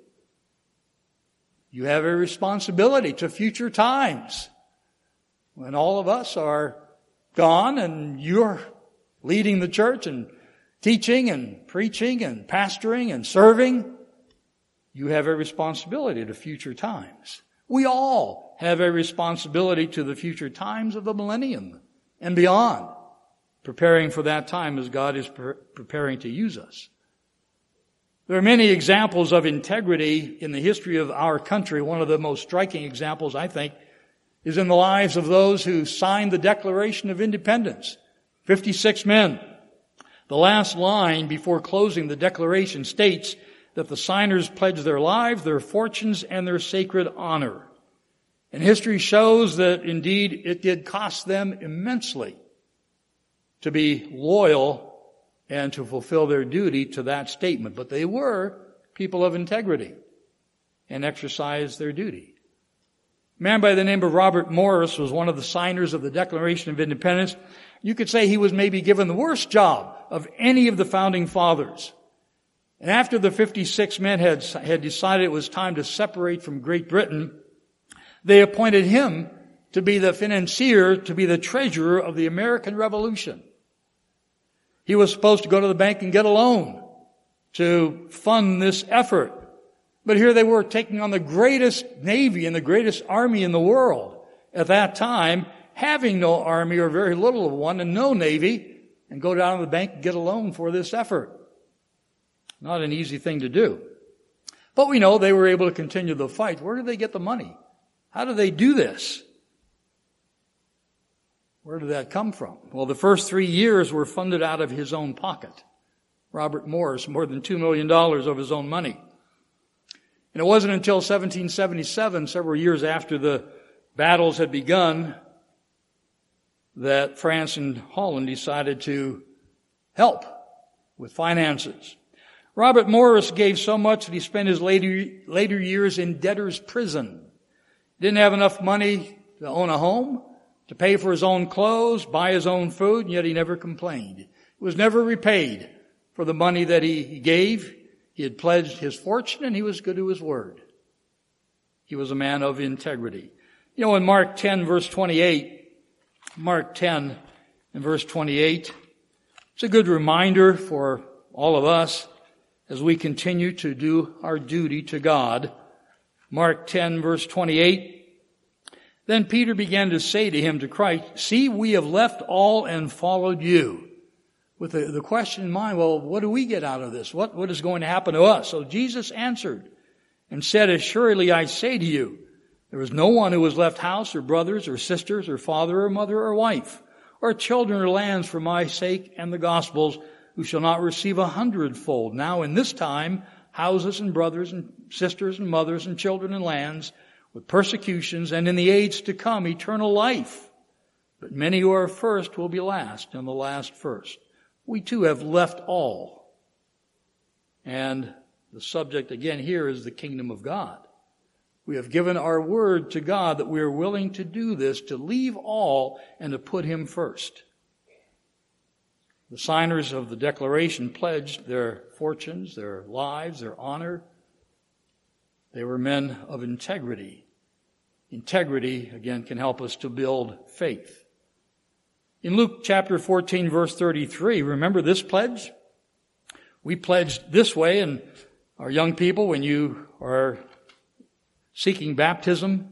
You have a responsibility to future times. When all of us are gone and you're leading the church and teaching and preaching and pastoring and serving, you have a responsibility to future times. We all have a responsibility to the future times of the millennium and beyond, preparing for that time as God is preparing to use us. There are many examples of integrity in the history of our country. One of the most striking examples, I think, is in the lives of those who signed the Declaration of Independence. 56 men. The last line before closing the Declaration states that the signers pledged their lives, their fortunes, and their sacred honor. And history shows that indeed it did cost them immensely to be loyal and to fulfill their duty to that statement. But they were people of integrity and exercised their duty. A man by the name of Robert Morris was one of the signers of the Declaration of Independence. You could say he was maybe given the worst job of any of the founding fathers. And after the 56 men had decided it was time to separate from Great Britain, they appointed him to be the financier, to be the treasurer of the American Revolution. He was supposed to go to the bank and get a loan to fund this effort. But here they were taking on the greatest navy and the greatest army in the world at that time, having no army or very little of one and no navy, and go down to the bank and get a loan for this effort. Not an easy thing to do. But we know they were able to continue the fight. Where did they get the money? How did they do this? Where did that come from? Well, the first 3 years were funded out of his own pocket. Robert Morris, more than $2 million of his own money. And it wasn't until 1777, several years after the battles had begun, that France and Holland decided to help with finances. Robert Morris gave so much that he spent his later years in debtor's prison. Didn't have enough money to own a home, to pay for his own clothes, buy his own food, and yet he never complained. He was never repaid for the money that he gave. He had pledged his fortune, and he was good to his word. He was a man of integrity. You know, in Mark 10, verse 28, Mark 10 and verse 28, it's a good reminder for all of us as we continue to do our duty to God. Mark 10, verse 28, then Peter began to say to him, to Christ, see, we have left all and followed you. With the question in mind, well, what do we get out of this? What is going to happen to us? So Jesus answered and said, assuredly I say to you, there is no one who has left house or brothers or sisters or father or mother or wife or children or lands for my sake and the gospel's who shall not receive 100-fold. Now in this time, houses and brothers and sisters and mothers and children and lands with persecutions, and in the age to come, eternal life. But many who are first will be last, and the last first. We too have left all. And the subject again here is the kingdom of God. We have given our word to God that we are willing to do this, to leave all and to put Him first. The signers of the Declaration pledged their fortunes, their lives, their honor. They were men of integrity. Integrity, again, can help us to build faith. In Luke chapter 14, verse 33, remember this pledge? We pledged this way, and our young people, when you are seeking baptism,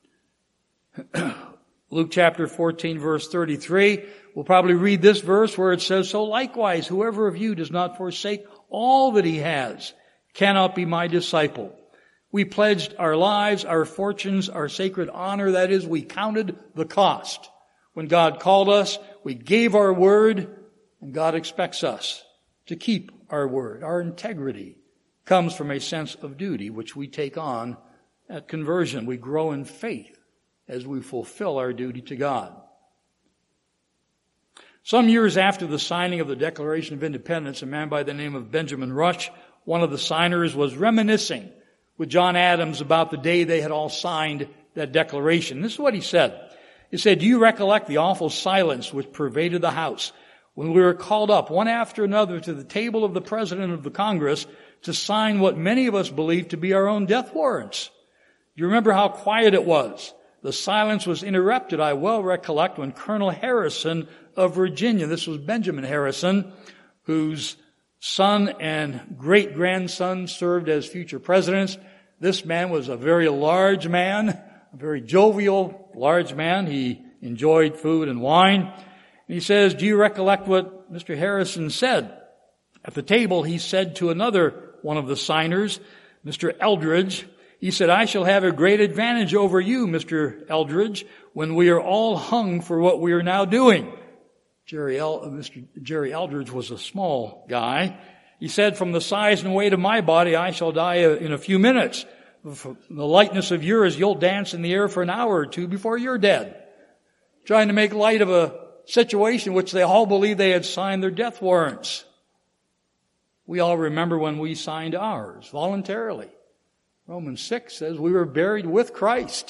Luke chapter 14, verse 33, we'll probably read this verse where it says, so likewise, whoever of you does not forsake all that he has cannot be my disciple. We pledged our lives, our fortunes, our sacred honor. That is, we counted the cost. When God called us, we gave our word, and God expects us to keep our word. Our integrity comes from a sense of duty, which we take on at conversion. We grow in faith as we fulfill our duty to God. Some years after the signing of the Declaration of Independence, a man by the name of Benjamin Rush, one of the signers, was reminiscing with John Adams about the day they had all signed that declaration. This is what he said. He said, "Do you recollect the awful silence which pervaded the House when we were called up one after another to the table of the President of the Congress to sign what many of us believed to be our own death warrants? Do you remember how quiet it was? The silence was interrupted, I well recollect, when Colonel Harrison of Virginia," this was Benjamin Harrison, whose son and great-grandson served as future presidents. This man was a very large man, a very jovial, large man. He enjoyed food and wine. And he says, "Do you recollect what Mr. Harrison said? At the table, he said to another one of the signers, Mr. Eldridge, he said, 'I shall have a great advantage over you, Mr. Eldridge, when we are all hung for what we are now doing.'" Mr. Jerry Eldridge was a small guy. He said, "From the size and weight of my body, I shall die in a few minutes. From the lightness of yours, you'll dance in the air for an hour or two before you're dead." Trying to make light of a situation which they all believed they had signed their death warrants. We all remember when we signed ours voluntarily. Romans 6 says we were buried with Christ,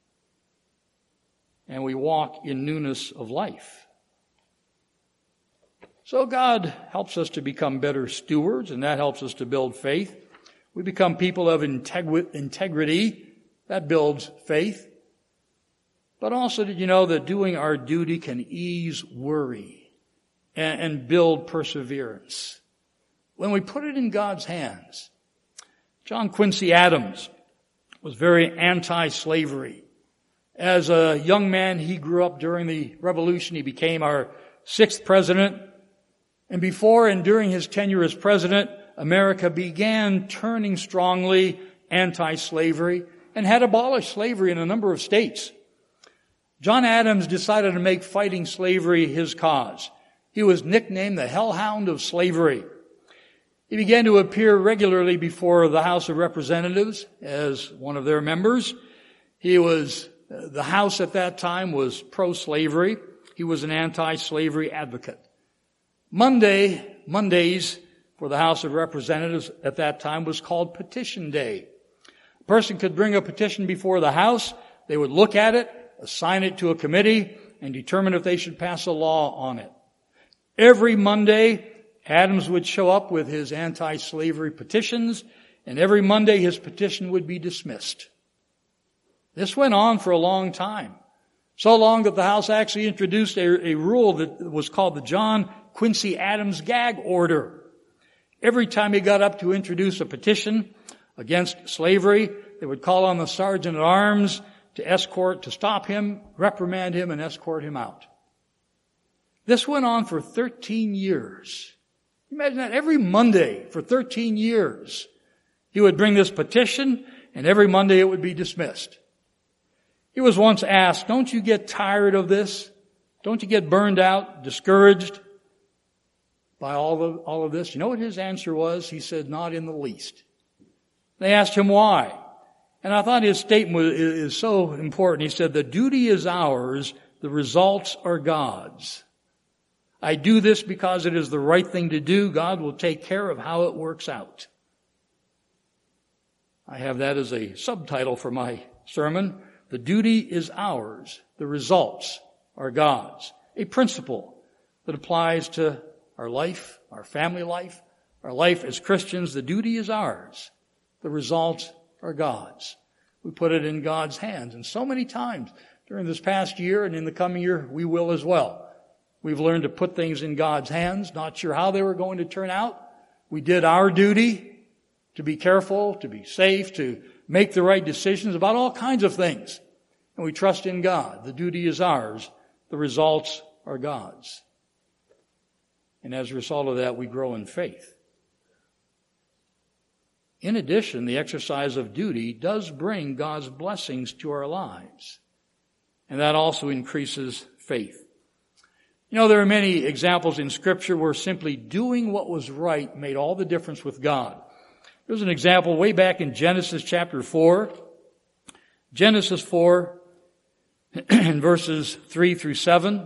and we walk in newness of life. So God helps us to become better stewards, and that helps us to build faith. We become people of integrity. That builds faith. But also, did you know that doing our duty can ease worry and build perseverance? When we put it in God's hands. John Quincy Adams was very anti-slavery. As a young man, he grew up during the Revolution. He became our 6th president. And before and during his tenure as president, America began turning strongly anti-slavery and had abolished slavery in a number of states. John Adams decided to make fighting slavery his cause. He was nicknamed the Hellhound of Slavery. He began to appear regularly before the House of Representatives as one of their members. The House at that time was pro-slavery. He was an anti-slavery advocate. Mondays for the House of Representatives at that time was called Petition Day. A person could bring a petition before the House. They would look at it, assign it to a committee, and determine if they should pass a law on it. Every Monday, Adams would show up with his anti-slavery petitions, and every Monday his petition would be dismissed. This went on for a long time. So long that the House actually introduced a rule that was called the John Quincy Adams Gag Order. Every time he got up to introduce a petition against slavery, they would call on the sergeant at arms to stop him, reprimand him, and escort him out. This went on for 13 years. Imagine that, every Monday for 13 years. He would bring this petition, and every Monday it would be dismissed. He was once asked, "Don't you get tired of this? Don't you get burned out, discouraged by all of this?" You know what his answer was? He said, "Not in the least." They asked him why. And I thought his statement is so important. He said, "The duty is ours, the results are God's. I do this because it is the right thing to do. God will take care of how it works out." I have that as a subtitle for my sermon. The duty is ours. The results are God's. A principle that applies to our life, our family life, our life as Christians. The duty is ours. The results are God's. We put it in God's hands. And so many times during this past year and in the coming year, we will as well. We've learned to put things in God's hands, not sure how they were going to turn out. We did our duty to be careful, to be safe, to make the right decisions about all kinds of things. And we trust in God. The duty is ours. The results are God's. And as a result of that, we grow in faith. in addition, the exercise of duty does bring God's blessings to our lives. And that also increases faith. You know, there are many examples in Scripture where simply doing what was right made all the difference with God. There's an example way back in Genesis chapter 4. Genesis 4, in verses 3 through 7.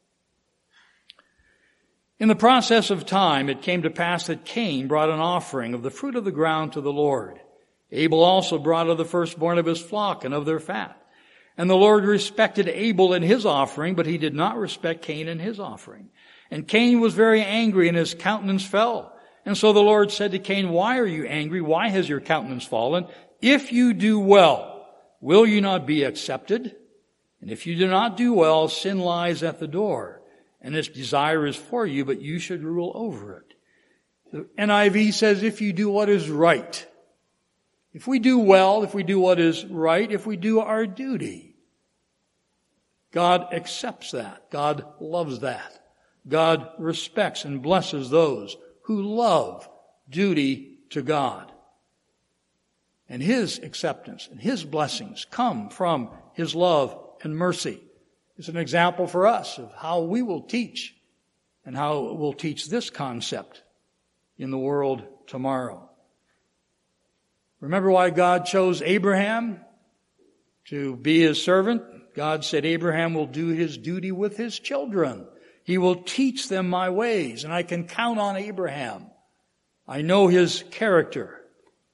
In the process of time, it came to pass that Cain brought an offering of the fruit of the ground to the Lord. Abel also brought of the firstborn of his flock and of their fat. And the Lord respected Abel and his offering, but he did not respect Cain and his offering. And Cain was very angry, and his countenance fell. And so the Lord said to Cain, "Why are you angry? Why has your countenance fallen? If you do well, will you not be accepted? And if you do not do well, sin lies at the door, and its desire is for you, but you should rule over it." The NIV says, if you do what is right. If we do well, if we do what is right, if we do our duty, God accepts that. God loves that. God respects and blesses those who love duty to God. And His acceptance and His blessings come from His love and mercy. It's an example for us of how we will teach and how we'll teach this concept in the world tomorrow. Remember why God chose Abraham to be His servant? God said Abraham will do his duty with his children. He will teach them my ways, and I can count on Abraham. I know his character.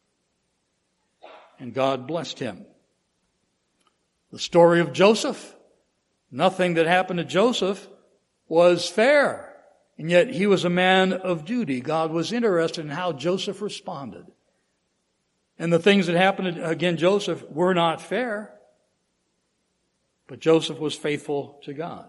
And God blessed him. The story of Joseph. Nothing that happened to Joseph was fair. And yet he was a man of duty. God was interested in how Joseph responded. And the things that happened against Joseph were not fair. But Joseph was faithful to God.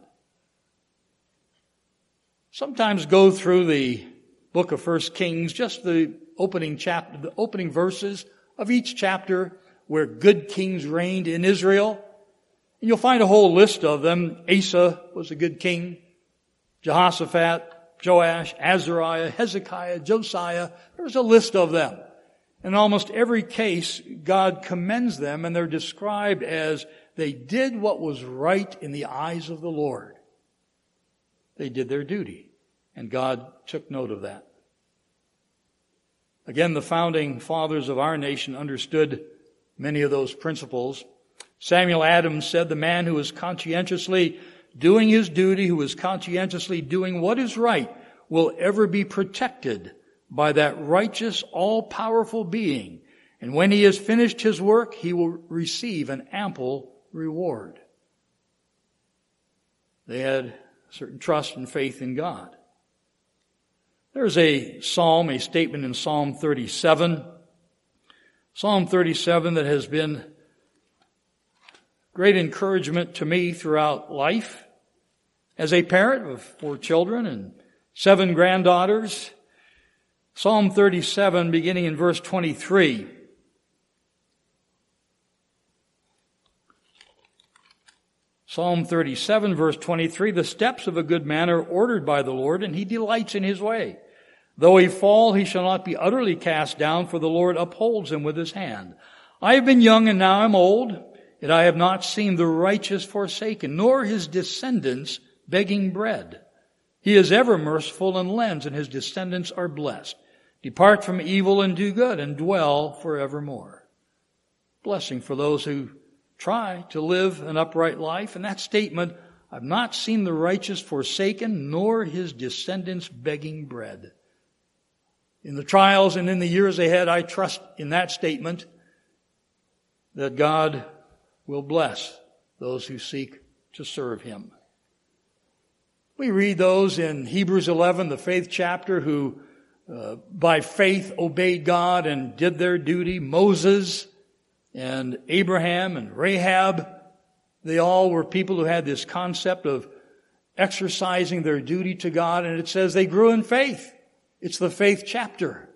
Sometimes go through the book of 1 Kings, just the opening chapter, the opening verses of each chapter where good kings reigned in Israel. And you'll find a whole list of them. Asa was a good king. Jehoshaphat, Joash, Azariah, Hezekiah, Josiah. There's a list of them. In almost every case, God commends them, and they're described as they did what was right in the eyes of the Lord. They did their duty, and God took note of that. Again, the founding fathers of our nation understood many of those principles. Samuel Adams said, "The man who is conscientiously doing his duty, who is conscientiously doing what is right, will ever be protected by that righteous, all-powerful being. And when he has finished his work, he will receive an ample reward." They had certain trust and faith in God. There's a psalm, a statement in Psalm 37. Psalm 37 that has been great encouragement to me throughout life. As a parent of 4 children and 7 granddaughters, Psalm 37, beginning in verse 23. Psalm 37, verse 23, "The steps of a good man are ordered by the Lord, and He delights in His way. Though he fall, he shall not be utterly cast down, for the Lord upholds him with His hand. I have been young, and now am old, yet I have not seen the righteous forsaken, nor his descendants begging bread. He is ever merciful and lends, and his descendants are blessed. Depart from evil and do good, and dwell forevermore." Blessing for those who try to live an upright life. And that statement, "I've not seen the righteous forsaken, nor his descendants begging bread." In the trials and in the years ahead, I trust in that statement that God will bless those who seek to serve Him. We read those in Hebrews 11, the faith chapter, who by faith obeyed God and did their duty. Moses and Abraham and Rahab, they all were people who had this concept of exercising their duty to God, and it says they grew in faith. It's the faith chapter.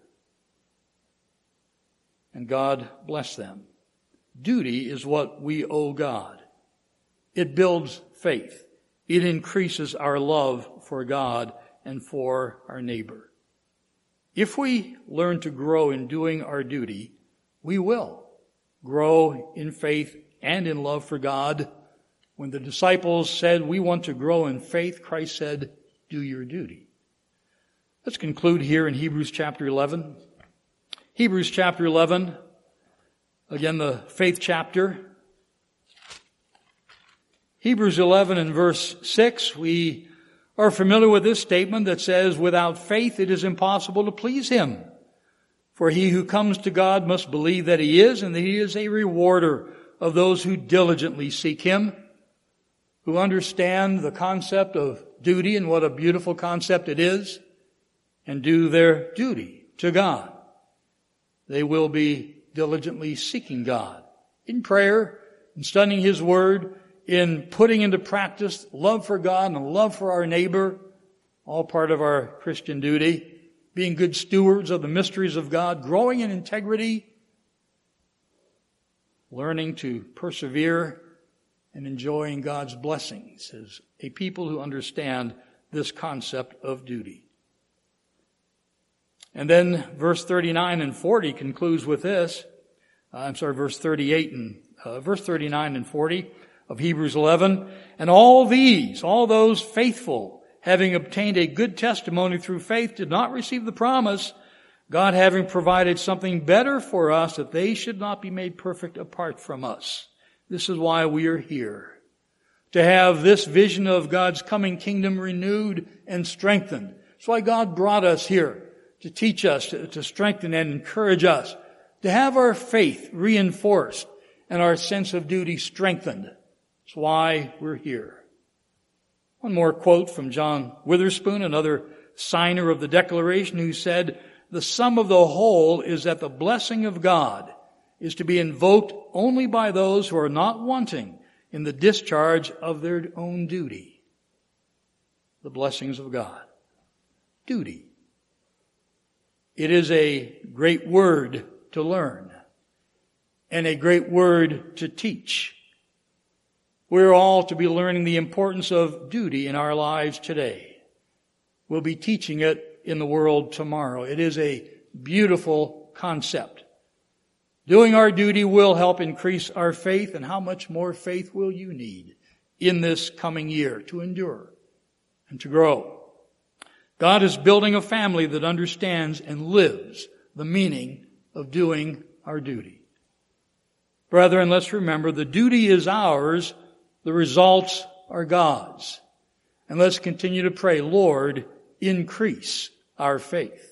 And God blessed them. Duty is what we owe God. It builds faith. It increases our love for God and for our neighbor. If we learn to grow in doing our duty, we will grow in faith and in love for God. When the disciples said, we want to grow in faith, Christ said, do your duty. Let's conclude here in Hebrews chapter 11. Hebrews chapter 11, again the faith chapter. Hebrews 11 and verse 6, we are familiar with this statement that says, without faith it is impossible to please Him. For he who comes to God must believe that He is, and that He is a rewarder of those who diligently seek Him, who understand the concept of duty and what a beautiful concept it is, and do their duty to God. They will be diligently seeking God in prayer, in studying His Word, in putting into practice love for God and love for our neighbor, all part of our Christian duty, being good stewards of the mysteries of God, growing in integrity, learning to persevere, and enjoying God's blessings as a people who understand this concept of duty. And then verse 39 and 40 concludes with this. Verse 39 and 40 of Hebrews 11. And all those faithful, having obtained a good testimony through faith, did not receive the promise, God having provided something better for us, that they should not be made perfect apart from us. This is why we are here, to have this vision of God's coming kingdom renewed and strengthened. That's why God brought us here, to teach us, to strengthen and encourage us, to have our faith reinforced and our sense of duty strengthened. That's why we're here. One more quote from John Witherspoon, another signer of the Declaration, who said, the sum of the whole is that the blessing of God is to be invoked only by those who are not wanting in the discharge of their own duty. The blessings of God. Duty. It is a great word to learn and a great word to teach. We're all to be learning the importance of duty in our lives today. We'll be teaching it in the world tomorrow. It is a beautiful concept. Doing our duty will help increase our faith, and how much more faith will you need in this coming year to endure and to grow? God is building a family that understands and lives the meaning of doing our duty. Brethren, let's remember the duty is ours, the results are God's. And let's continue to pray, Lord, increase our faith.